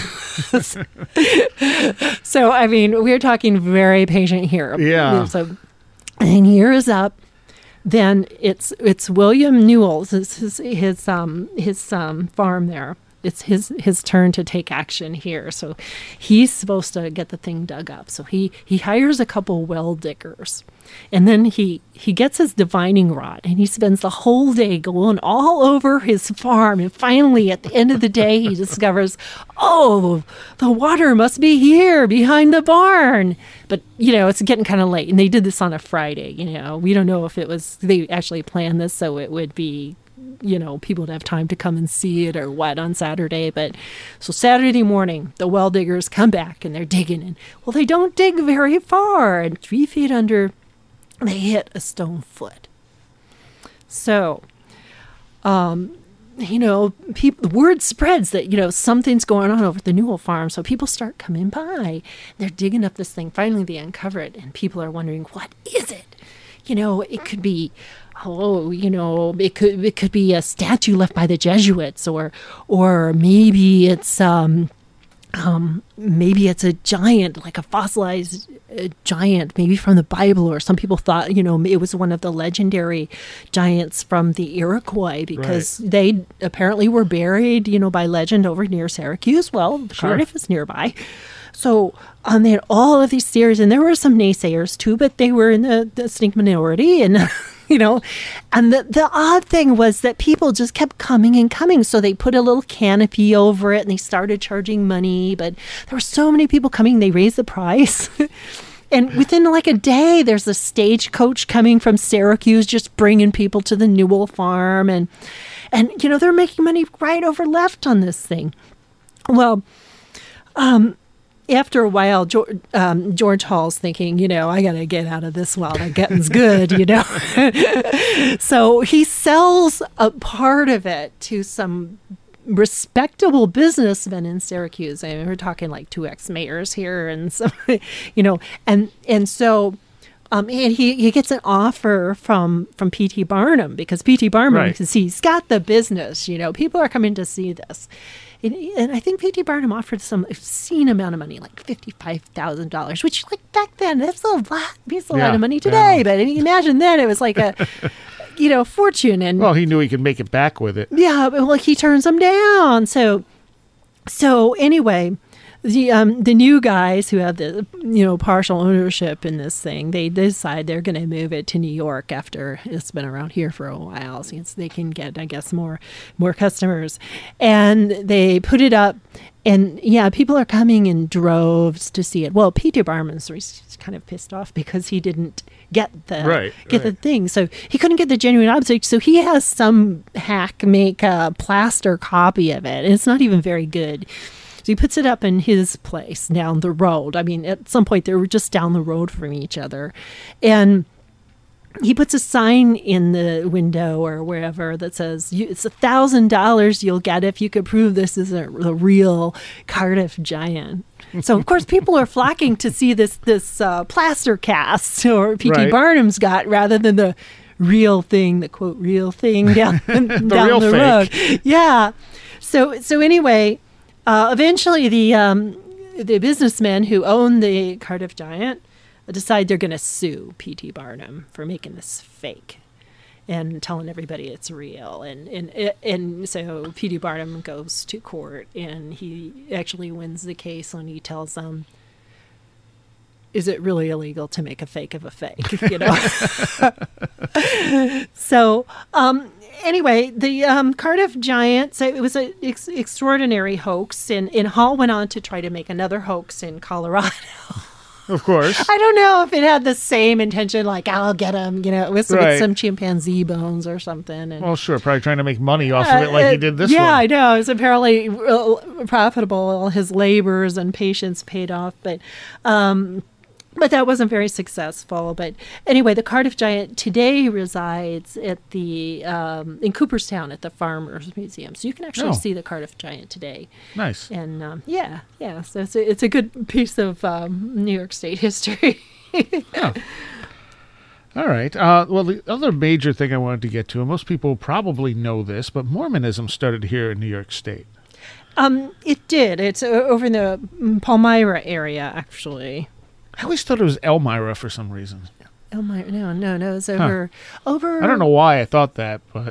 So, I mean, we're talking very patient here. Yeah. So, and year is up. Then it's it's William Newell's, his his his um his um farm there. It's his his turn to take action here. So he's supposed to get the thing dug up. So he he hires a couple well diggers. And then he, he gets his divining rod, and he spends the whole day going all over his farm. And finally, at the end of the day, he discovers, oh, the water must be here behind the barn. But, you know, it's getting kind of late. And they did this on a Friday. You know, we don't know if it was, they actually planned this so it would be, you know, people would have time to come and see it or what on Saturday. But so Saturday morning, the well diggers come back and they're digging. And, well, they don't dig very far. And three feet under, they hit a stone foot. So, um, you know, people, the word spreads that, you know, something's going on over at the Newell farm. So people start coming by. They're digging up this thing. Finally, they uncover it, and people are wondering, what is it? You know, it could be, oh, you know, it could it could be a statue left by the Jesuits, or or maybe it's um. Um, maybe it's a giant, like a fossilized uh, giant, maybe from the Bible, or some people thought, you know, it was one of the legendary giants from the Iroquois, because right. they apparently were buried, you know, by legend over near Syracuse. Well, sure. Cardiff is nearby. So um, they had all of these theories, and there were some naysayers too, but they were in the, the distinct minority, and you know, and the, the odd thing was that people just kept coming and coming. So they put a little canopy over it, and they started charging money, but there were so many people coming, they raised the price. And within like a day, there's a stagecoach coming from Syracuse, just bringing people to the Newell farm. And, and you know, they're making money right over left on this thing. Well, um, after a while, George, um, George Hall's thinking, you know, I got to get out of this while the getting's good, you know. So he sells a part of it to some respectable businessmen in Syracuse. I mean, we're talking like two ex-mayors here, and some, you know, and and so um, and he, he gets an offer from from P T Barnum, because P T Barnum, right. he's got the business, you know, people are coming to see this. And, and I think P T Barnum offered some obscene amount of money, like fifty-five thousand dollars, which, like, back then, that's a lot. It's a yeah, lot of money today. Yeah. But I mean, imagine then, it was like a, you know, fortune. And well, he knew he could make it back with it. Yeah, but, well, he turns them down. So, so anyway, the um the new guys who have the, you know, partial ownership in this thing, they decide they're going to move it to New York after it's been around here for a while, since they can get, I guess, more more customers. And they put it up, and yeah, people are coming in droves to see it. Well, P T Barnum's kind of pissed off because he didn't get the right, get right. the thing, so he couldn't get the genuine object. So he has some hack make a plaster copy of it, and it's not even very good. So he puts it up in his place down the road. I mean, at some point they were just down the road from each other. And he puts a sign in the window or wherever that says, it's a thousand dollars you'll get if you could prove this isn't the real Cardiff giant. So, of course, people are flocking to see this this uh, plaster cast or P T Right. Barnum's got, rather than the real thing, the quote, real thing down, the down real the fake. road. Yeah. So, so anyway... uh, eventually the um, the businessmen who own the Cardiff Giant decide they're going to sue P T Barnum for making this fake and telling everybody it's real. And and and so P T Barnum goes to court, and he actually wins the case when he tells them, is it really illegal to make a fake of a fake? You know. So um, anyway, the um, Cardiff Giant. So it was an ex- extraordinary hoax, and and Hall went on to try to make another hoax in Colorado. Of course. I don't know if it had the same intention, like, I'll get him, you know, it was Right. with some chimpanzee bones or something. And, Well, sure, probably trying to make money off of it like uh, he did this yeah, one. I know. It was apparently uh, profitable. His labors and patience paid off. But um, but that wasn't very successful. But anyway, the Cardiff Giant today resides at the um, in Cooperstown at the Farmers Museum. So you can actually Oh. see the Cardiff Giant today. Nice. And um, yeah, yeah. So it's a, it's a good piece of um, New York State history. Yeah. All right. Uh, well, the other major thing I wanted to get to, and most people probably know this, but Mormonism started here in New York State. Um, it did. It's uh, over in the mm, Palmyra area, actually. I always thought it was Elmira for some reason. Elmira, no, no, no. It's over, over. I don't know why I thought that, but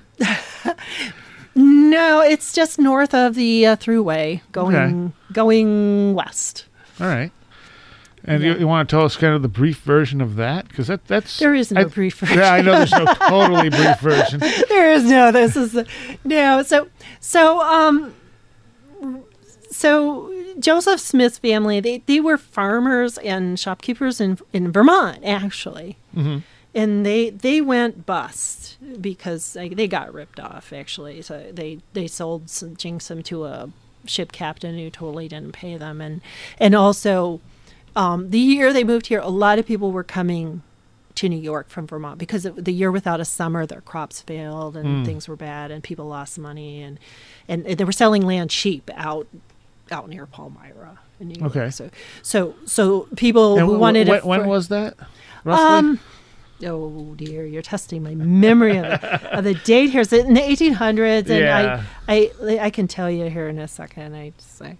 No, it's just north of the uh, Thruway, going Okay. going west. all right. And Yeah. you, you want to tell us kind of the brief version of that? Because that, that's... There is no I- brief version. Yeah, I know there's no totally brief version. There is no. This is the, no. So so um. So Joseph Smith's family, they, they were farmers and shopkeepers in in Vermont, actually. Mhm. And they they went bust because they, they got ripped off, actually. So they, they sold some Jinxum to a ship captain who totally didn't pay them. And, and also, um, the year they moved here, a lot of people were coming to New York from Vermont because it, the year without a summer, their crops failed and Mm. things were bad and people lost money. And, and they were selling land cheap out out near Palmyra in New York. Okay. So, so, so people And who wh- wanted wh- it when for- was that, roughly? um, oh dear, you're testing my memory of, the, of the date here. It's in the eighteen hundreds, and Yeah. I, I, I can tell you here in a second. I just say,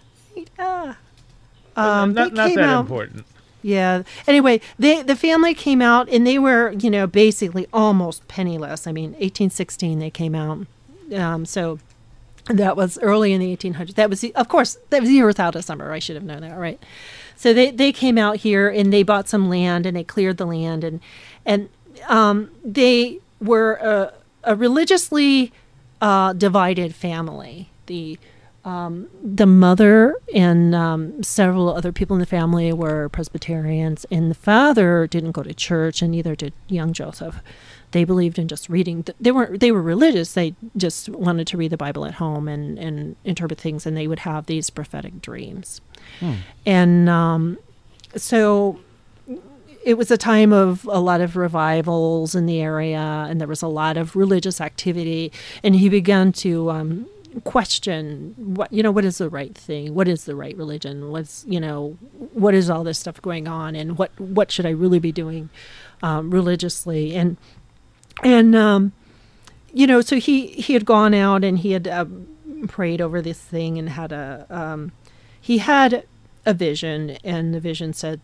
ah, um, not they not came that out. important. Yeah. Anyway, they the family came out, and they were, you know, basically almost penniless. I mean, eighteen sixteen they came out. Um, so that was early in the eighteen hundreds. That was, the, of course, that was the year without a summer. I should have known that, right? So they, they came out here and they bought some land and they cleared the land, and and um, they were a, a religiously uh, divided family. The um, the mother and um, several other people in the family were Presbyterians, and the father didn't go to church, and neither did young Joseph. They believed in just reading. They weren't. They were religious. They just wanted to read the Bible at home and, and interpret things, and they would have these prophetic dreams. Hmm. And um, so it was a time of a lot of revivals in the area, and there was a lot of religious activity. And he began to um, question what you know what is the right thing, what is the right religion, what's you know what is all this stuff going on, and what what should I really be doing um, religiously, and and um, you know so he he had gone out and he had uh, prayed over this thing and had a um, he had a vision, and the vision said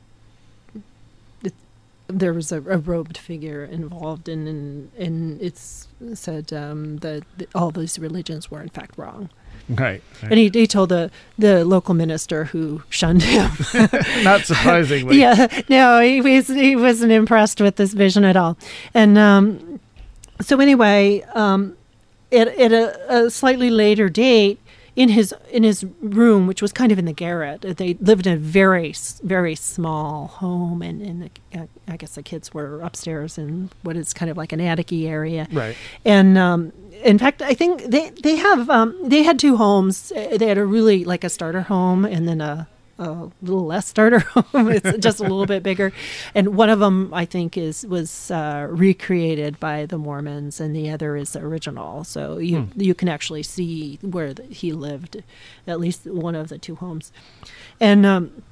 that there was a, a robed figure involved, and and, and it's said um, that, that all these religions were in fact wrong. Right. And he, he told the, the local minister who shunned him. Not surprisingly. Yeah, no, he was he wasn't impressed with this vision at all. And um, so anyway, um, at, at a, a slightly later date, in his in his room, which was kind of in the garret, they lived in a very s- very small home, and, and the, uh, I guess the kids were upstairs in what is kind of like an attic-y area. Right. And um, in fact, I think they they have um, they had two homes. Uh, They had a really like a starter home, and then a, a little less starter home. It's just a little bit bigger. And one of them, I think, is was uh, recreated by the Mormons, and the other is the original. So you Hmm. you can actually see where the, he lived, at least one of the two homes. And um,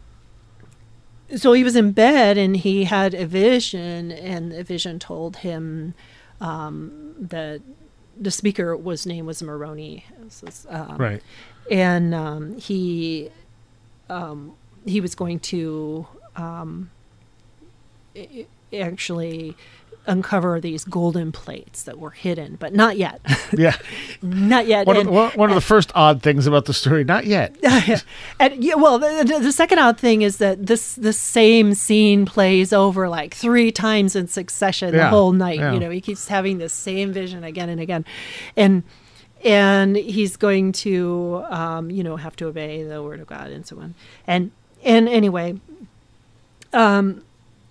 so he was in bed, and he had a vision, and the vision told him um, that the speaker was name was Moroni. This is, um, Right. And um, he um, he was going to um, i- actually uncover these golden plates that were hidden, but not yet. Yeah. Not yet. One, And- of, one one of the first odd things about the story, not yet. and yeah, well, the, the, the second odd thing is that this the same scene plays over like three times in succession the Yeah, whole night. yeah. You know, he keeps having this same vision again and again, and and he's going to um, you know have to obey the word of God and so on. And and anyway, um,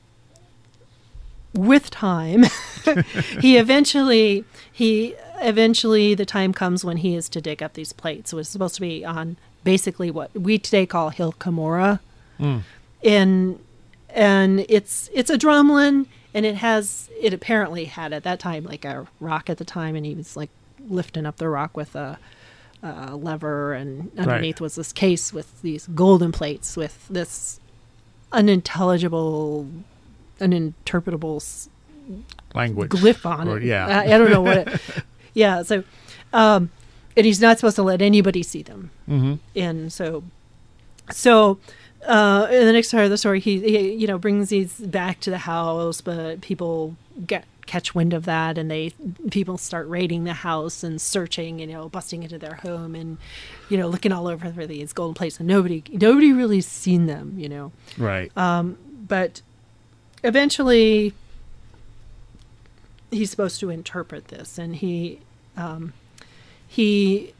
with time, he eventually he eventually the time comes when he is to dig up these plates. So it's supposed to be on basically what we today call Hill Cumorah, Mm. and and it's it's a drumlin, and it has it apparently had at that time like a rock at the time, and he was like lifting up the rock with a, a lever, and underneath Right. was this case with these golden plates with this unintelligible, uninterpretable s- Language. glyph on Or- it. yeah. I, I don't know what it. Yeah. So, um, and he's not supposed to let anybody see them. Mm-hmm. And so, so uh, in the next part of the story, he, he you know brings these back to the house, but people get catch wind of that, and they people start raiding the house and searching, you know, busting into their home, and you know, looking all over for these golden plates, and nobody nobody really seen them, you know. Right. Um, but eventually, he's supposed to interpret this, and he um, he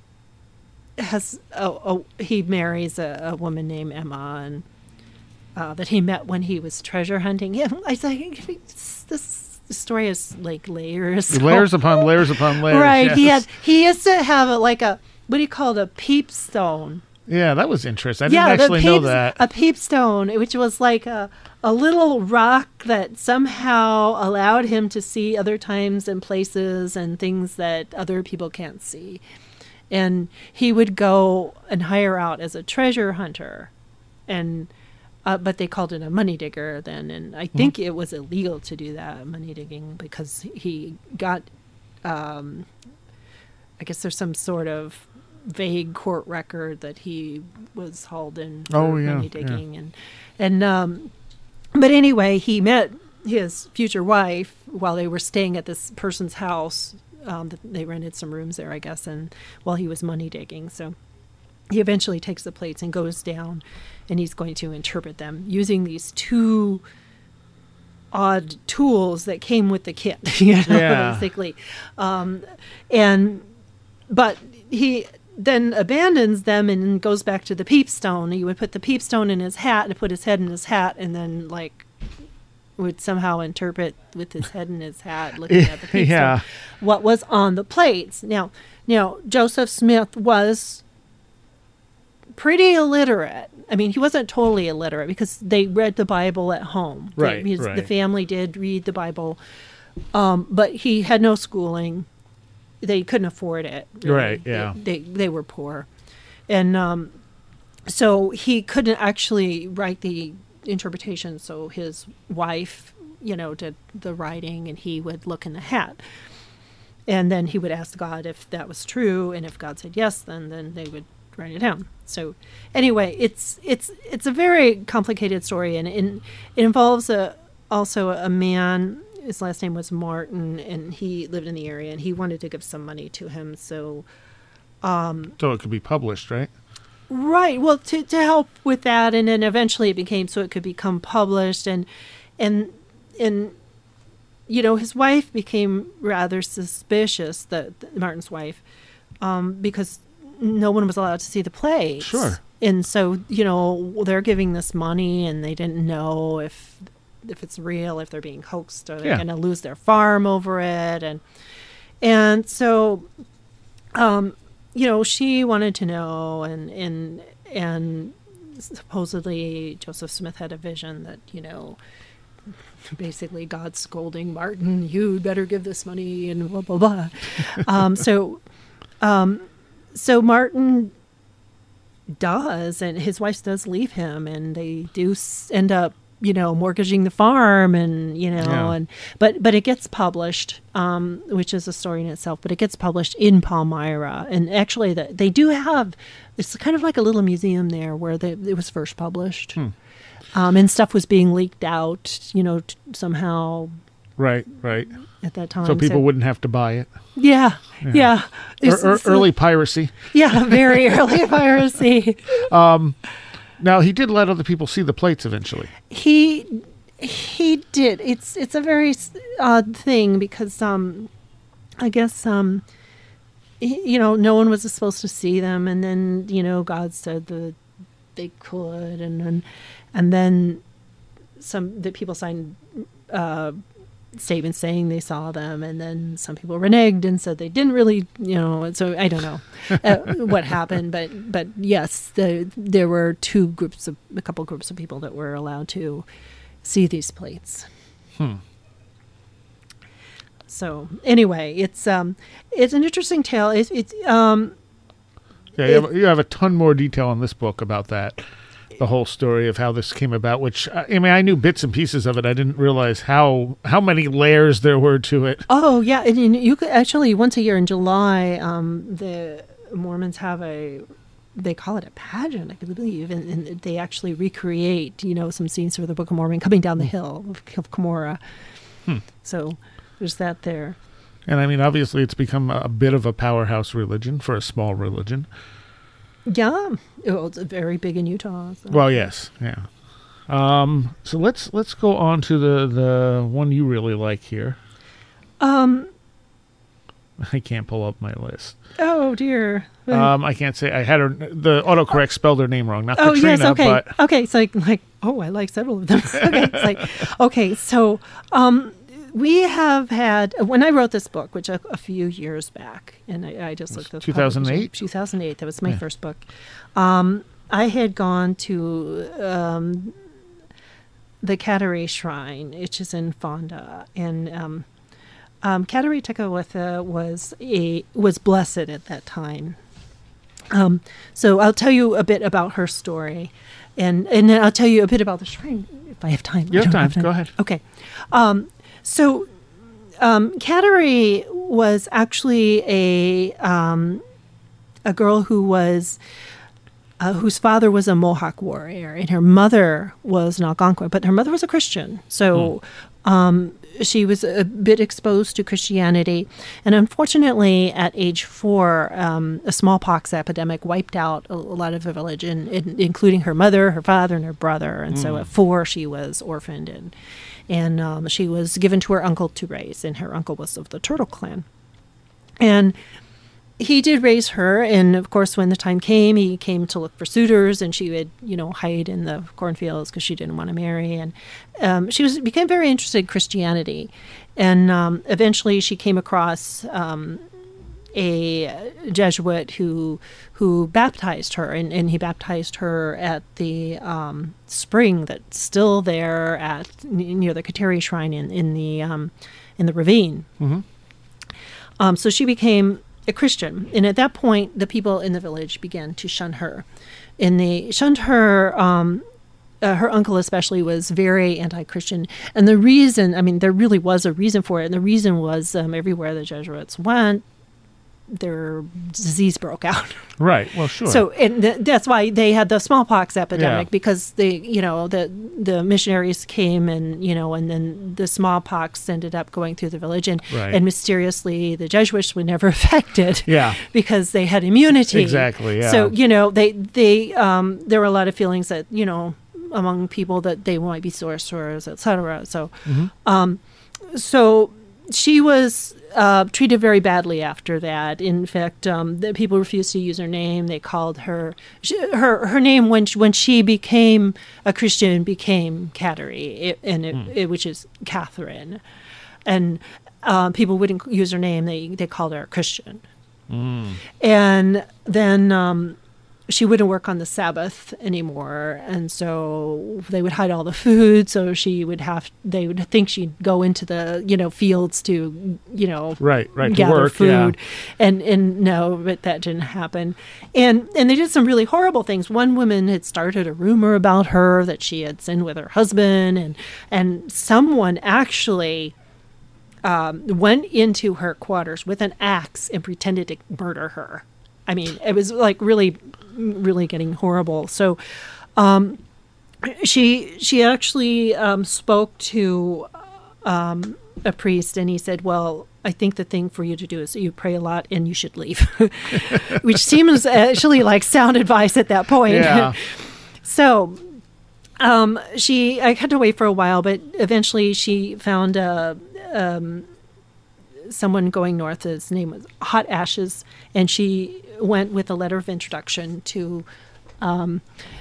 has a, a, he marries a, a woman named Emma, and uh, that he met when he was treasure hunting. Yeah, I think this story is like layers, layers upon layers upon layers. right? He had yes. he used to have a, like a what do you call it, a peepstone. Yeah, that was interesting. I didn't Yeah, the actually know peeps- that. a peepstone, which was like a a little rock that somehow allowed him to see other times and places and things that other people can't see. And he would go and hire out as a treasure hunter, and uh, but they called it a money digger then, and I think it was illegal to do that, money digging, because he got, um, I guess there's some sort of vague court record that he was hauled in for Oh, yeah, money yeah. digging, and and um, but anyway, he met his future wife while they were staying at this person's house. Um, that they rented some rooms there, I guess, and while he was money digging. So he eventually takes the plates and goes down, and he's going to interpret them using these two odd tools that came with the kit, you know, Yeah. basically. Um, and but he then abandons them and goes back to the peepstone. He would put the peepstone in his hat and put his head in his hat, and then like would somehow interpret with his head in his hat, looking at the peepstone, Yeah. what was on the plates. Now, now Joseph Smith was pretty illiterate. I mean, he wasn't totally illiterate because they read the Bible at home. They- Right, his- right. The family did read the Bible, um, but he had no schooling. They couldn't afford it. really. Right, yeah. They, they they were poor, and um, so he couldn't actually write the interpretation. So his wife, you know, did the writing, and he would look in the hat, and then he would ask God if that was true, and if God said yes, then then they would write it down. So anyway, it's it's it's a very complicated story, and, and it involves a also a man. His last name was Martin, and he lived in the area, and he wanted to give some money to him. So So it could be published, right? right, well, to to help with that, and then eventually it became so it could become published, and and and you know, his wife became rather suspicious, the, the Martin's wife, um, because no one was allowed to see the plays. Sure. And so, you know, they're giving this money, and they didn't know if if it's real, if they're being hoaxed, or they're Yeah. going to lose their farm over it, and and so, um, you know, she wanted to know, and and and supposedly Joseph Smith had a vision that, you know, basically God scolding Martin, you better give this money, and blah blah blah. um, so, um, so Martin does, and his wife does leave him, and they do s- end up you know, mortgaging the farm and, you know, Yeah. and, but, but it gets published, um, which is a story in itself, but it gets published in Palmyra. And actually the, they do have, it's kind of like a little museum there where they, it was first published. Hmm. Um, and stuff was being leaked out, you know, t- somehow Right, right. at that time. So people wouldn't have to buy it. Yeah, yeah. yeah. Er, It's- er, it's- early piracy. Yeah, very early piracy. Now, he did let other people see the plates eventually. He he did. It's it's a very s- odd thing because um, I guess um, he, you know, no one was supposed to see them, and then you know, God said that they could, and and and then some the people signed uh, statements saying they saw them, and then some people reneged and said they didn't really, you know. So I don't know uh, what happened, but but yes, the, there were two groups of a couple groups of people that were allowed to see these plates. Hmm. So anyway, it's um it's an interesting tale. It's it's um Yeah, you have, you have a ton more detail in this book about that. The whole story of how this came about, which, I mean, I knew bits and pieces of it. I didn't realize how how many layers there were to it. oh yeah, and you, you could actually once a year in July, um the Mormons have a they call it a pageant, I believe, and, and they actually recreate, you know, some scenes from the Book of Mormon coming down the hill of, of Cumorah. Hmm. So there's that there. And I mean, obviously, it's become a bit of a powerhouse religion for a small religion. Yeah, well, it's very big in Utah. So. Well, yes, yeah. Um, so let's let's go on to the the one you really like here. Um. I can't pull up my list. Oh dear. Um, I can't say I had her. The autocorrect spelled her name wrong. Not Oh Katrina, yes, okay, but okay. So like, like, oh, I like several of them. Okay, it's like, okay, so um, we have had when I wrote this book, which a, a few years back, and I, I just looked at two thousand eight. Two thousand eight. That was my Yeah. first book. Um, I had gone to um, the Kateri Shrine, which is in Fonda, and um, um, Kateri Tekakwitha was a was blessed at that time. Um, so I'll tell you a bit about her story, and and then I'll tell you a bit about the shrine if I have time. You I have don't time. Go ahead. Okay. Um, so um, Kateri was actually a um, a girl who was uh, whose father was a Mohawk warrior, and her mother was an Algonquin, but her mother was a Christian. So. Um, she was a bit exposed to Christianity, and unfortunately, at age four, um, a smallpox epidemic wiped out a, a lot of the village, in, in, including her mother, her father, and her brother. And so, at four, she was orphaned, and and um, she was given to her uncle to raise, and her uncle was of the Turtle Clan, and he did raise her, and of course, when the time came, he came to look for suitors, and she would, you know, hide in the cornfields because she didn't want to marry, and um, she was became very interested in Christianity, and um, eventually she came across um, a Jesuit who who baptized her, and, and he baptized her at the um, spring that's still there at near the Kateri Shrine in in the um, in the ravine. Mm-hmm. Um, so she became a Christian, and at that point, the people in the village began to shun her, and they shunned her. Um, uh, her uncle, especially, was very anti-Christian, and the reason—I mean, there really was a reason for it, and the reason was um, everywhere the Jesuits went, their disease broke out. right. Well, sure. So, and th- that's why they had the smallpox epidemic, Yeah. because they, you know, the the missionaries came, and you know, and then the smallpox ended up going through the village, and Right. and mysteriously the Jesuits were never affected. Yeah. because they had immunity. Exactly, yeah. So you know, they they um, there were a lot of feelings that, you know, among people that they might be sorcerers, et cetera. So, Mhm. um, so she was uh, treated very badly after that. In fact, um, the people refused to use her name. They called her she, her her name when she, when she became a Christian became Kateri, it, and it, it, which is Catherine, and uh, people wouldn't use her name. They they called her a Christian, Mm. and then. Um, she wouldn't work on the Sabbath anymore, and so they would hide all the food. So she would have, they would think she'd go into the, you know, fields to, you know, right, right, to gather work, food, yeah. and and no, but that didn't happen. And and they did some really horrible things. One woman had started a rumor about her that she had sinned with her husband, and and someone actually um, went into her quarters with an axe and pretended to murder her. I mean, it was like really, really getting horrible. So, um, she she actually um, spoke to um, a priest, and he said, "Well, I think the thing for you to do is you pray a lot, and you should leave," which seems actually like sound advice at that point. Yeah. So, um, she I had to wait for a while, but eventually she found a. Um, someone going north. His name was Hot Ashes, and she went with a letter of introduction to um,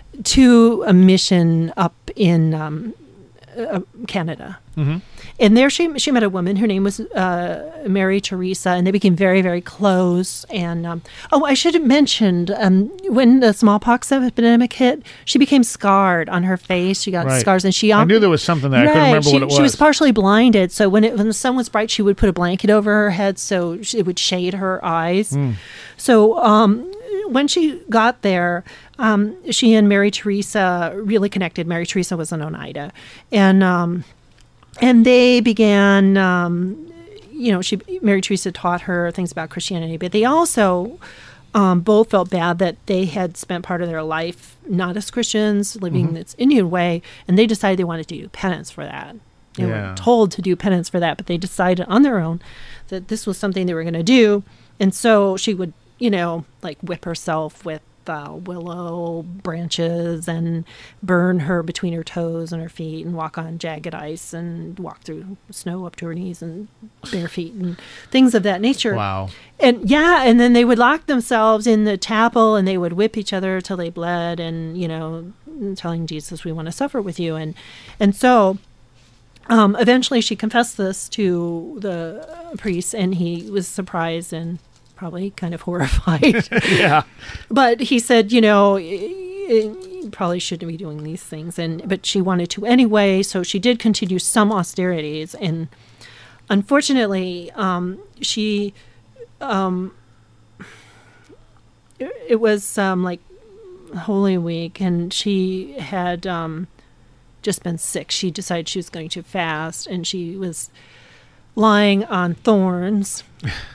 to a mission up in um, uh, Canada. Mm-hmm. And there she she met a woman. Her name was uh, Mary Teresa, and they became very, very close. And um, oh, I should have mentioned um, when the smallpox epidemic hit, she became scarred on her face. She got Right. scars, and she I knew there was something there. I couldn't remember she, what it was. She was partially blinded, so when it when the sun was bright, she would put a blanket over her head so she, it would shade her eyes. Mm. So um, when she got there, um, she and Mary Teresa really connected. Mary Teresa was an Oneida, and um, and they began. Um, you know, she Mary Teresa taught her things about Christianity, but they also um, both felt bad that they had spent part of their life not as Christians, living Mm-hmm. this Indian way, and they decided they wanted to do penance for that. They Yeah. were told to do penance for that, but they decided on their own that this was something they were going to do. And so she would, you know, like whip herself with uh, willow branches and burn her between her toes and her feet and walk on jagged ice and walk through snow up to her knees and bare feet and things of that nature. Wow. And yeah, and then they would lock themselves in the chapel and they would whip each other till they bled and, you know, telling Jesus, we want to suffer with you. And, and so um, eventually she confessed this to the priest, and he was surprised and probably kind of horrified. Yeah. But he said, you know, you probably shouldn't be doing these things. And but she wanted to anyway, so she did continue some austerities. And unfortunately, um, she, um, it, it was um, like Holy Week, and she had um, just been sick. She decided she was going to fast, and she was lying on thorns.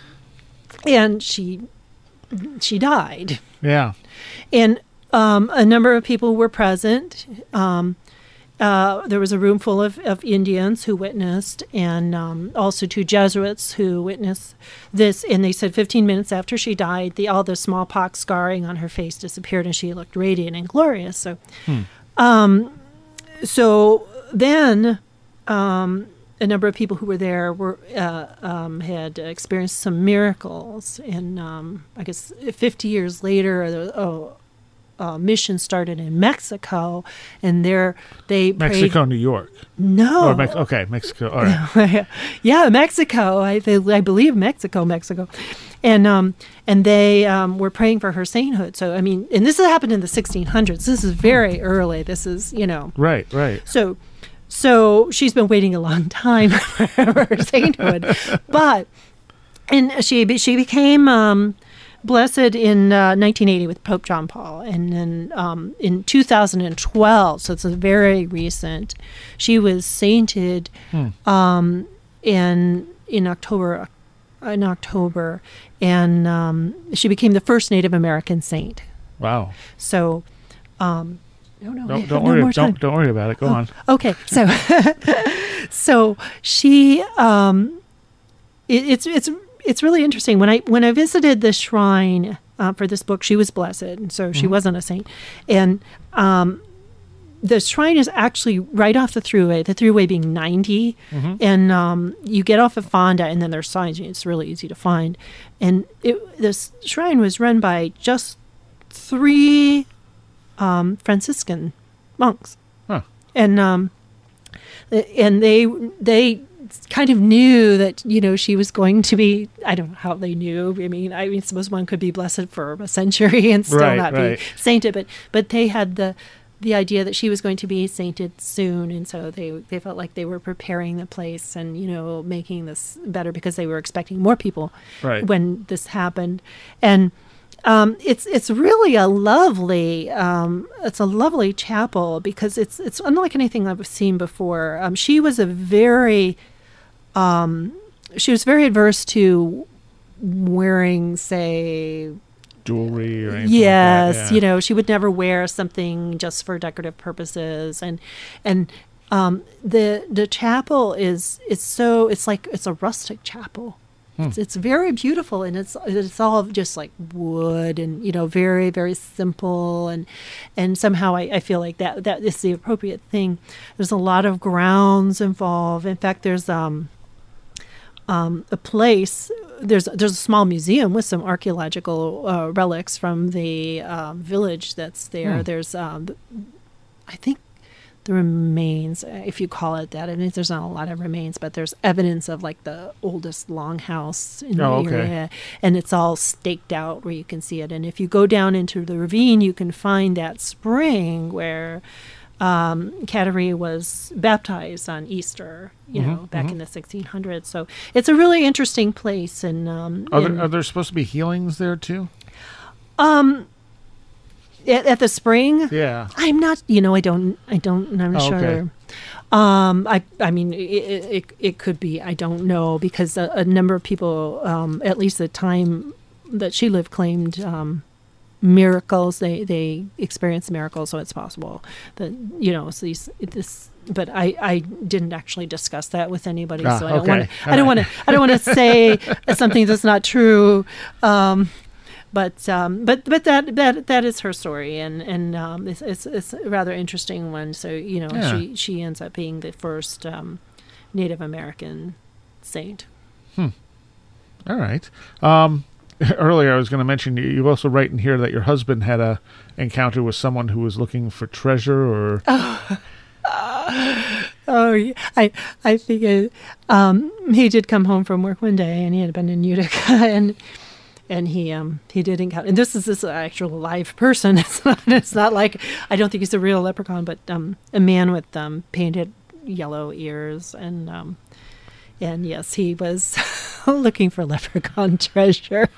And she she died. Yeah. And um, a number of people were present. Um, uh, there was a room full of, of Indians who witnessed, and um, also two Jesuits who witnessed this. And they said fifteen minutes after she died, the all the smallpox scarring on her face disappeared, and she looked radiant and glorious. So, Hmm. um, so then. Um, a number of people who were there were uh, um, had experienced some miracles, and um, I guess fifty years later, there was, oh, a mission started in Mexico, and there they Mexico, prayed. New York. No, Or Mex- okay, Mexico. All right. yeah, Mexico. I th- I believe Mexico, Mexico, and um and they um were praying for her sainthood. So I mean, and this happened in the sixteen hundreds. This is very early. This is you know Right, right. so. So she's been waiting a long time for her sainthood, but and she be- she became um, blessed in uh, nineteen eighty with Pope John Paul, and then um, in two thousand twelve, so it's a very recent. She was sainted Hmm. um, in in October in October, and um, she became the first Native American saint. Wow. So. Um, No, no, I Don't, have don't no worry. more time. Don't don't worry about it. Go Oh, on. Okay, so so she um, it, it's it's it's really interesting. When I when I visited the shrine uh, for this book, she was blessed, and so she Mhm. wasn't a saint. And um, the shrine is actually right off the thruway. The thruway being ninety, Mhm. and um, you get off of Fonda, and then there's signs. It's really easy to find. And it, this shrine was run by just three um, Franciscan monks. Huh. And um, and they they kind of knew that, you know, she was going to be, I don't know how they knew. I mean, I mean, suppose one could be blessed for a century and still Right, not right. be sainted, but, but they had the, the idea that she was going to be sainted soon. And so they, they felt like they were preparing the place and, you know, making this better because they were expecting more people Right. when this happened. And, Um, it's it's really a lovely um, it's a lovely chapel because it's it's unlike anything I've seen before. Um, she was a very um, she was very adverse to wearing, say, Jewelry or anything yes, like that. Yeah. you know, she would never wear something just for decorative purposes, and and um, the the chapel is it's so it's like it's a rustic chapel. It's, it's very beautiful, and it's it's all just like wood, and you know, very very simple, and and somehow I, I feel like that that is the appropriate thing. There's a lot of grounds involved. In fact, there's um um a place. There's there's a small museum with some archaeological uh, relics from the um, village that's there. Hmm. There's um, I think. The remains, if you call it that. I mean, there's not a lot of remains, but there's evidence of like the oldest longhouse in Oh, the okay. area, and it's all staked out where you can see it. And if you go down into the ravine, you can find that spring where um, Kateri was baptized on Easter, you know, Mhm, back mhm. in the sixteen hundreds. So it's a really interesting place. And um, Are and- there, are there supposed to be healings there too? um, at, at the spring, Yeah. I'm not, you know, I don't, I don't, I'm not Oh, sure. okay. Um, I, I mean, it, it, it could be, I don't know, because a, a number of people, um, at least the time that she lived, claimed, um, miracles. They, they experienced miracles. So it's possible that, you know, so these, this, but I, I didn't actually discuss that with anybody. Ah, so I don't okay. want to, All I don't right. want to, I don't want to say something that's not true. Um, But um, but but that that that is her story, and and um, it's, it's it's a rather interesting one. So you know, Yeah. she she ends up being the first um, Native American saint. All right. Um, earlier, I was going to mention you, you also write in here that your husband had a encounter with someone who was looking for treasure, or Oh, yeah. I I think it, um, he did come home from work one day, and he had been in Utica, and. And he um he did encounter, and this is this actual live person. It's not it's not like, I don't think he's a real leprechaun, but um a man with um painted yellow ears, and um and yes, he was looking for leprechaun treasure.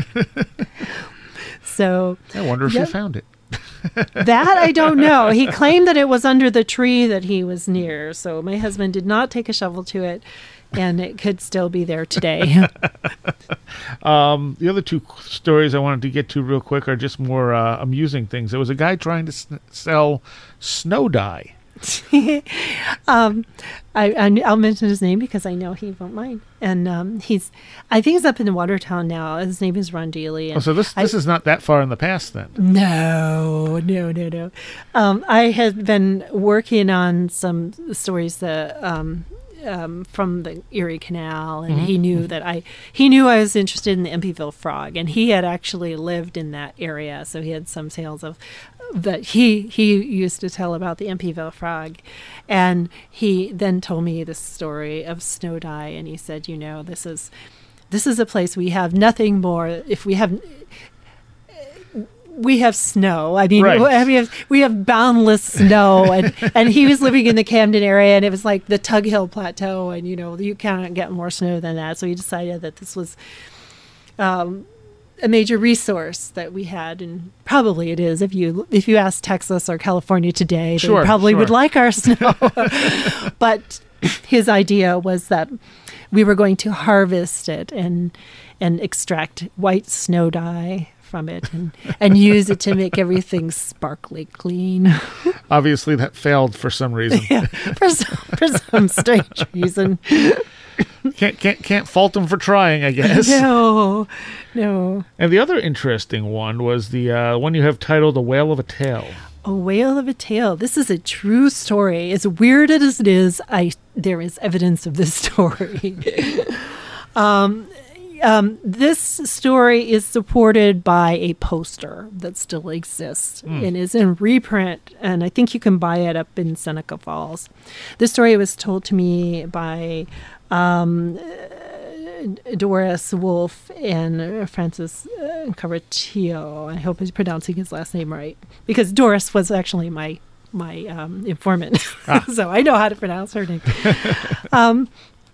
So I wonder if Yeah. you found it. that I don't know. He claimed that it was under the tree that he was near. So my husband did not take a shovel to it, and it could still be there today. Um, the other two qu- stories I wanted to get to real quick are just more uh, amusing things. There was a guy trying to s- sell snow dye. um, I, I I'll mention his name because I know he won't mind. And um, he's, I think he's up in Watertown now. His name is Ron Dealey. Oh, And so this I- this is not that far in the past then. No, no, no, no. Um, I had been working on some stories that um, um, from the Erie Canal, and he knew that I he knew I was interested in the Empyville frog, and he had actually lived in that area, so he had some tales of that he he used to tell about the Empyville frog, and he then told me the story of snow dye, and he said, you know, this is this is a place we have nothing more. If we have we have snow. I mean, Right. we have we have boundless snow, and and he was living in the Camden area, and it was like the Tug Hill Plateau, and you know you cannot get more snow than that. So he decided that this was um, a major resource that we had, and probably it is. If you if you ask Texas or California today, Sure, they probably sure. would like our snow. But his idea was that we were going to harvest it and and extract white snow dye from it, and, and use it to make everything sparkly clean. Obviously, that failed for some reason. Yeah, for some, for some strange reason. Can't can't can't fault him for trying, I guess. No, no. And the other interesting one was the uh, one you have titled "A Whale of a Tale." A Whale of a Tale. This is a true story. As weird as it is, I there is evidence of this story. um, um, this story is supported by a poster that still exists mm. and is in reprint, and I think you can buy it up in Seneca Falls. This story was told to me by um, Doris Wolfe and Francis uh, Caratillo. I hope he's pronouncing his last name right, because Doris was actually my my um, informant, ah. so I know how to pronounce her name. um,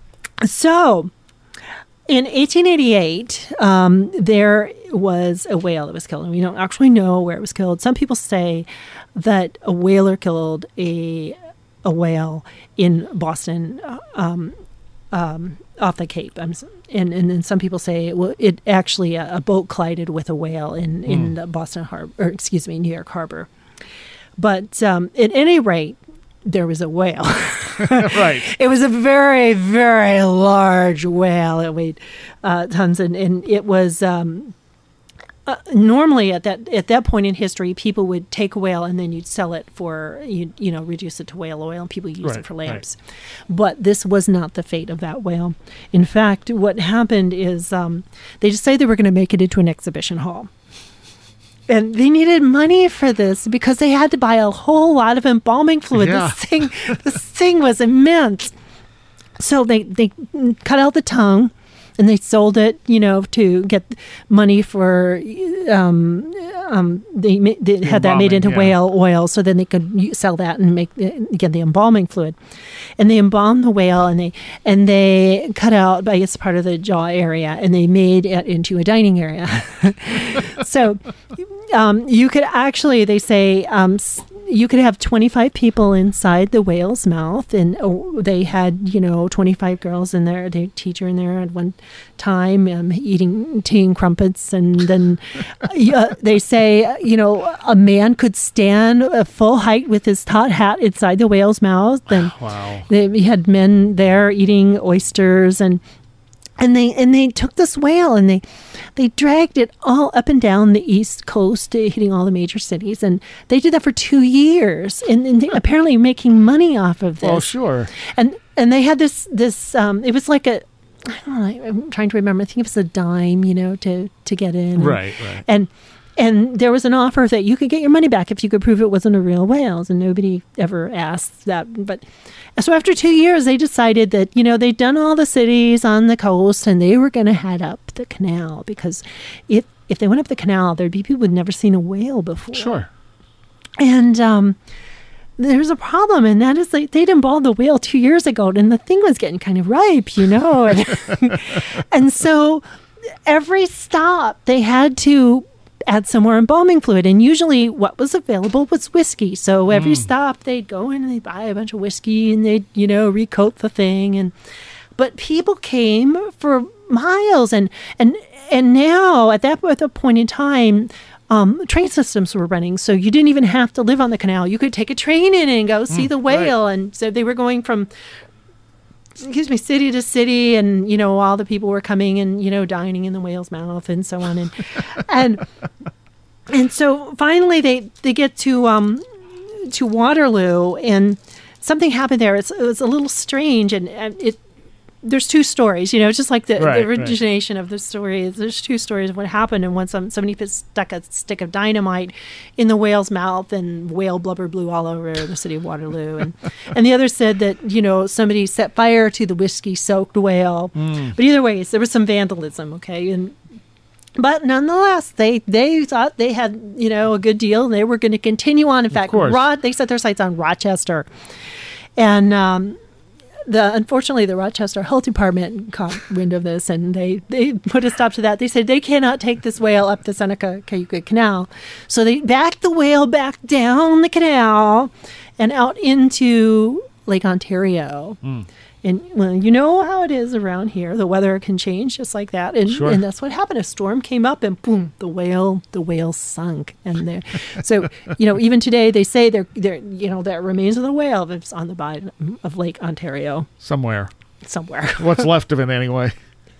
so, in eighteen eighty-eight, um, there was a whale that was killed, and we don't actually know where it was killed. Some people say that a whaler killed a a whale in Boston. Um, Um, off the Cape, I'm, and and then some people say well, it actually a, a boat collided with a whale in in mm. the Boston Harbor, or excuse me, New York Harbor. But um, at any rate, there was a whale. Right. It was a very very large whale. It weighed uh, tons, and, and it was. Um, Uh, normally, at that at that point in history, people would take a whale and then you'd sell it for you you know reduce it to whale oil, and people use right, it for lamps. Right. But this was not the fate of that whale. In fact, what happened is um, they decided they were going to make it into an exhibition hall, and they needed money for this because they had to buy a whole lot of embalming fluid. Yeah. This thing, this thing was immense. So they they cut out the tongue. And they sold it, you know, to get money for. Um, um, they, ma- they the had that made into yeah. whale oil, so then they could u- sell that and make the, get the embalming fluid. And they embalmed the whale, and they and they cut out, I guess, part of the jaw area, and they made it into a dining area. So um, you could actually, they say, um, you could have twenty-five people inside the whale's mouth, and oh, they had, you know, twenty-five girls in there, their teacher in there at one time, um, eating tea and crumpets, and then uh, they say, you know, a man could stand a full height with his top hat inside the whale's mouth, and wow. they we had men there eating oysters, and and they and they took this whale and they they dragged it all up and down the East Coast, uh, hitting all the major cities, and they did that for two years, and, and they apparently making money off of this. Oh, sure. And and they had this this um, it was like a I don't know, I'm trying to remember. I think it was a dime, you know, to to get in. Right, right. And and there was an offer that you could get your money back if you could prove it wasn't a real whale, and nobody ever asked that. But so after two years, they decided that, you know, they'd done all the cities on the coast, and they were going to head up the canal, because if if they went up the canal, there'd be people who'd never seen a whale before. Sure. And um, there's a problem, and that is like they'd embalmed the whale two years ago, and the thing was getting kind of ripe, you know. and, and so every stop, they had to add some more embalming fluid, and usually what was available was whiskey. So every mm. stop, they'd go in and they'd buy a bunch of whiskey, and they'd, you know, recoat the thing. And but people came for miles, and and and now at that, at that point in time, um, train systems were running, so you didn't even have to live on the canal. You could take a train in and go see mm, the whale, right. And so they were going from, excuse me, city to city, and, you know, all the people were coming and, you know, dining in the whale's mouth and so on. And and and so finally they, they get to um to Waterloo, and something happened there. It's, it was a little strange, and, and it there's two stories, you know, just like the, right, the origination right. of the story. There's two stories of what happened, and when some somebody stuck a stick of dynamite in the whale's mouth, and whale blubber blew all over the city of Waterloo, and and the other said that, you know, somebody set fire to the whiskey-soaked whale. Mm. But either way, there was some vandalism, okay, and but nonetheless, they they thought they had, you know, a good deal, and they were going to continue on. In fact, Rod, they set their sights on Rochester, and um, The unfortunately, the Rochester Health Department caught wind of this, and they, they put a stop to that. They said they cannot take this whale up the Seneca Cayuga Canal. So they backed the whale back down the canal and out into Lake Ontario. Mm. And, well, you know how it is around here. The weather can change just like that. And, sure. and that's what happened. A storm came up, and boom, the whale, the whale sunk. And there, so, you know, even today they say there, there, you know, there remains of the whale that's on the bottom of Lake Ontario. Somewhere. Somewhere. What's left of it anyway.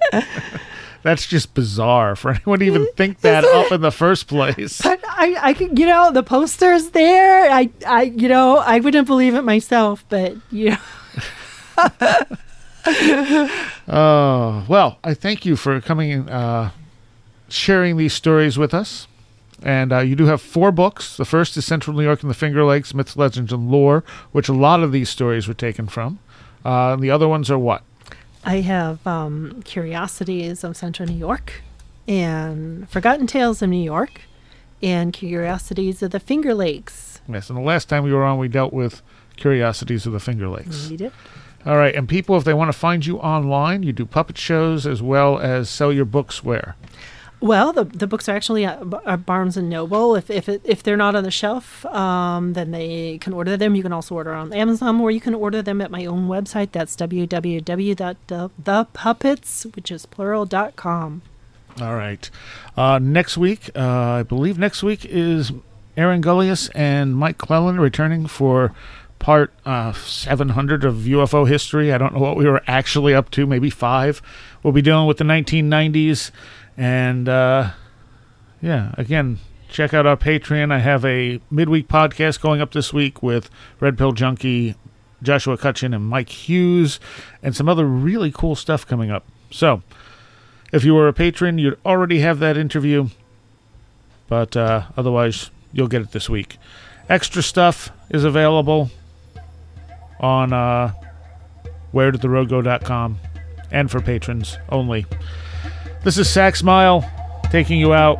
That's just bizarre for anyone to even think that up in the first place. But I, I, you know, the poster's there. I, I, you know, I wouldn't believe it myself, but, you know. uh, well, I thank you for coming, uh, sharing these stories with us. And uh, you do have four books. The first is Central New York and the Finger Lakes, Myths, Legends, and Lore, which a lot of these stories were taken from. Uh, and the other ones are what? I have um, Curiosities of Central New York and Forgotten Tales of New York and Curiosities of the Finger Lakes. Yes, and the last time we were on, we dealt with Curiosities of the Finger Lakes. We did. All right, and people, if they want to find you online, you do puppet shows as well as sell your books where? Well, the the books are actually at, at Barnes and Noble. If if it, if they're not on the shelf, um, then they can order them. You can also order on Amazon, or you can order them at my own website. That's w w w dot the puppets, which is plural, dot com. All right. Uh, next week, uh, I believe next week is Aaron Gullius and Mike Clellan returning for part uh, seven hundred of U F O history. I don't know what we were actually up to, maybe five. We'll be dealing with the nineteen nineties. And, uh, yeah, again, check out our Patreon. I have a midweek podcast going up this week with Red Pill Junkie, Joshua Cutchin, and Mike Hughes, and some other really cool stuff coming up. So, if you were a patron, you'd already have that interview, but uh, otherwise, you'll get it this week. Extra stuff is available on uh, where did the road go dot com and for patrons only. This is Sax Mile taking you out.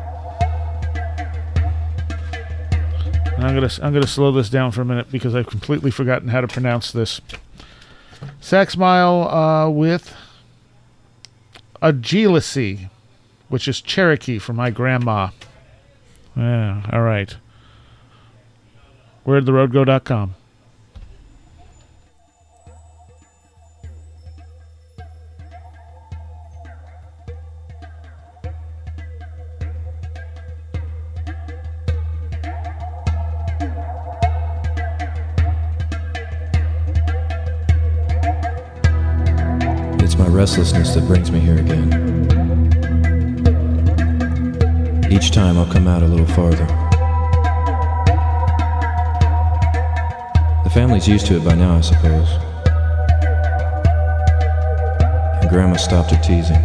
And I'm gonna I'm gonna slow this down for a minute because I've completely forgotten how to pronounce this. Sax Mile uh, with Agilisi, which is Cherokee for my grandma. Yeah, all right. where did the road go dot com. It's my restlessness that brings me here again. Each time I'll come out a little farther. The family's used to it by now, I suppose. And Grandma stopped her teasing.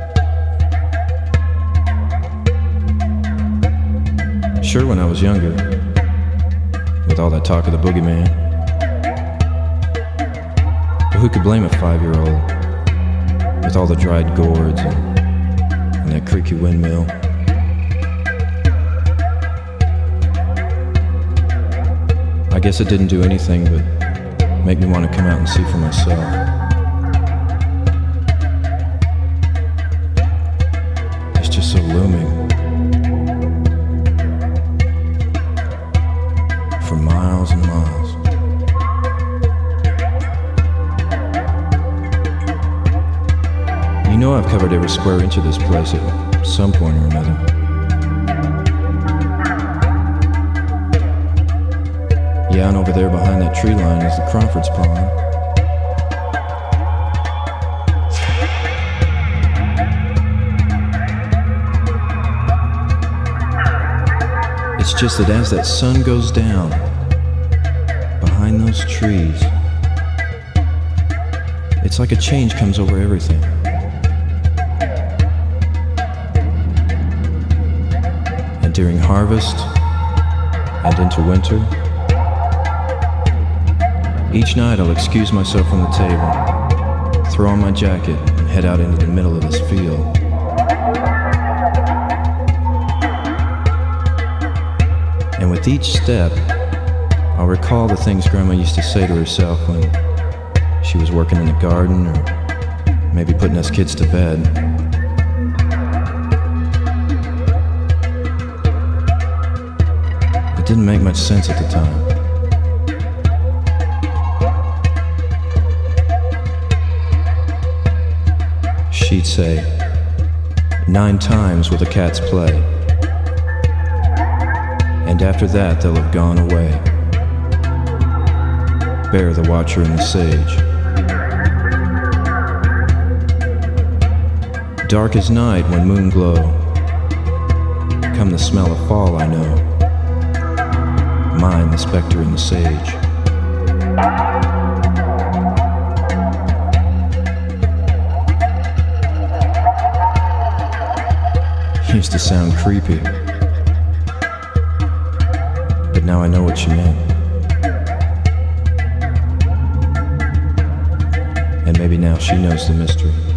Sure, when I was younger, with all that talk of the boogeyman. But who could blame a five-year-old? With all the dried gourds and, and that creaky windmill. I guess it didn't do anything but make me want to come out and see for myself. It's just so looming. For miles and miles. You know I've covered every square inch of this place at some point or another. Yeah, and over there behind that tree line is the Crawford's Pond. It's just that as that sun goes down behind those trees, it's like a change comes over everything. And during harvest and into winter, each night I'll excuse myself from the table, throw on my jacket, and head out into the middle of this field. And with each step, I'll recall the things Grandma used to say to herself when she was working in the garden or maybe putting us kids to bed. It didn't make much sense at the time. She'd say, nine times will the cats play, and after that they'll have gone away. Bear the watcher and the sage. Dark as night when moon glow, come the smell of fall I know, mine the spectre and the sage. used to sound creepy. But now I know what she meant. And maybe now she knows the mystery.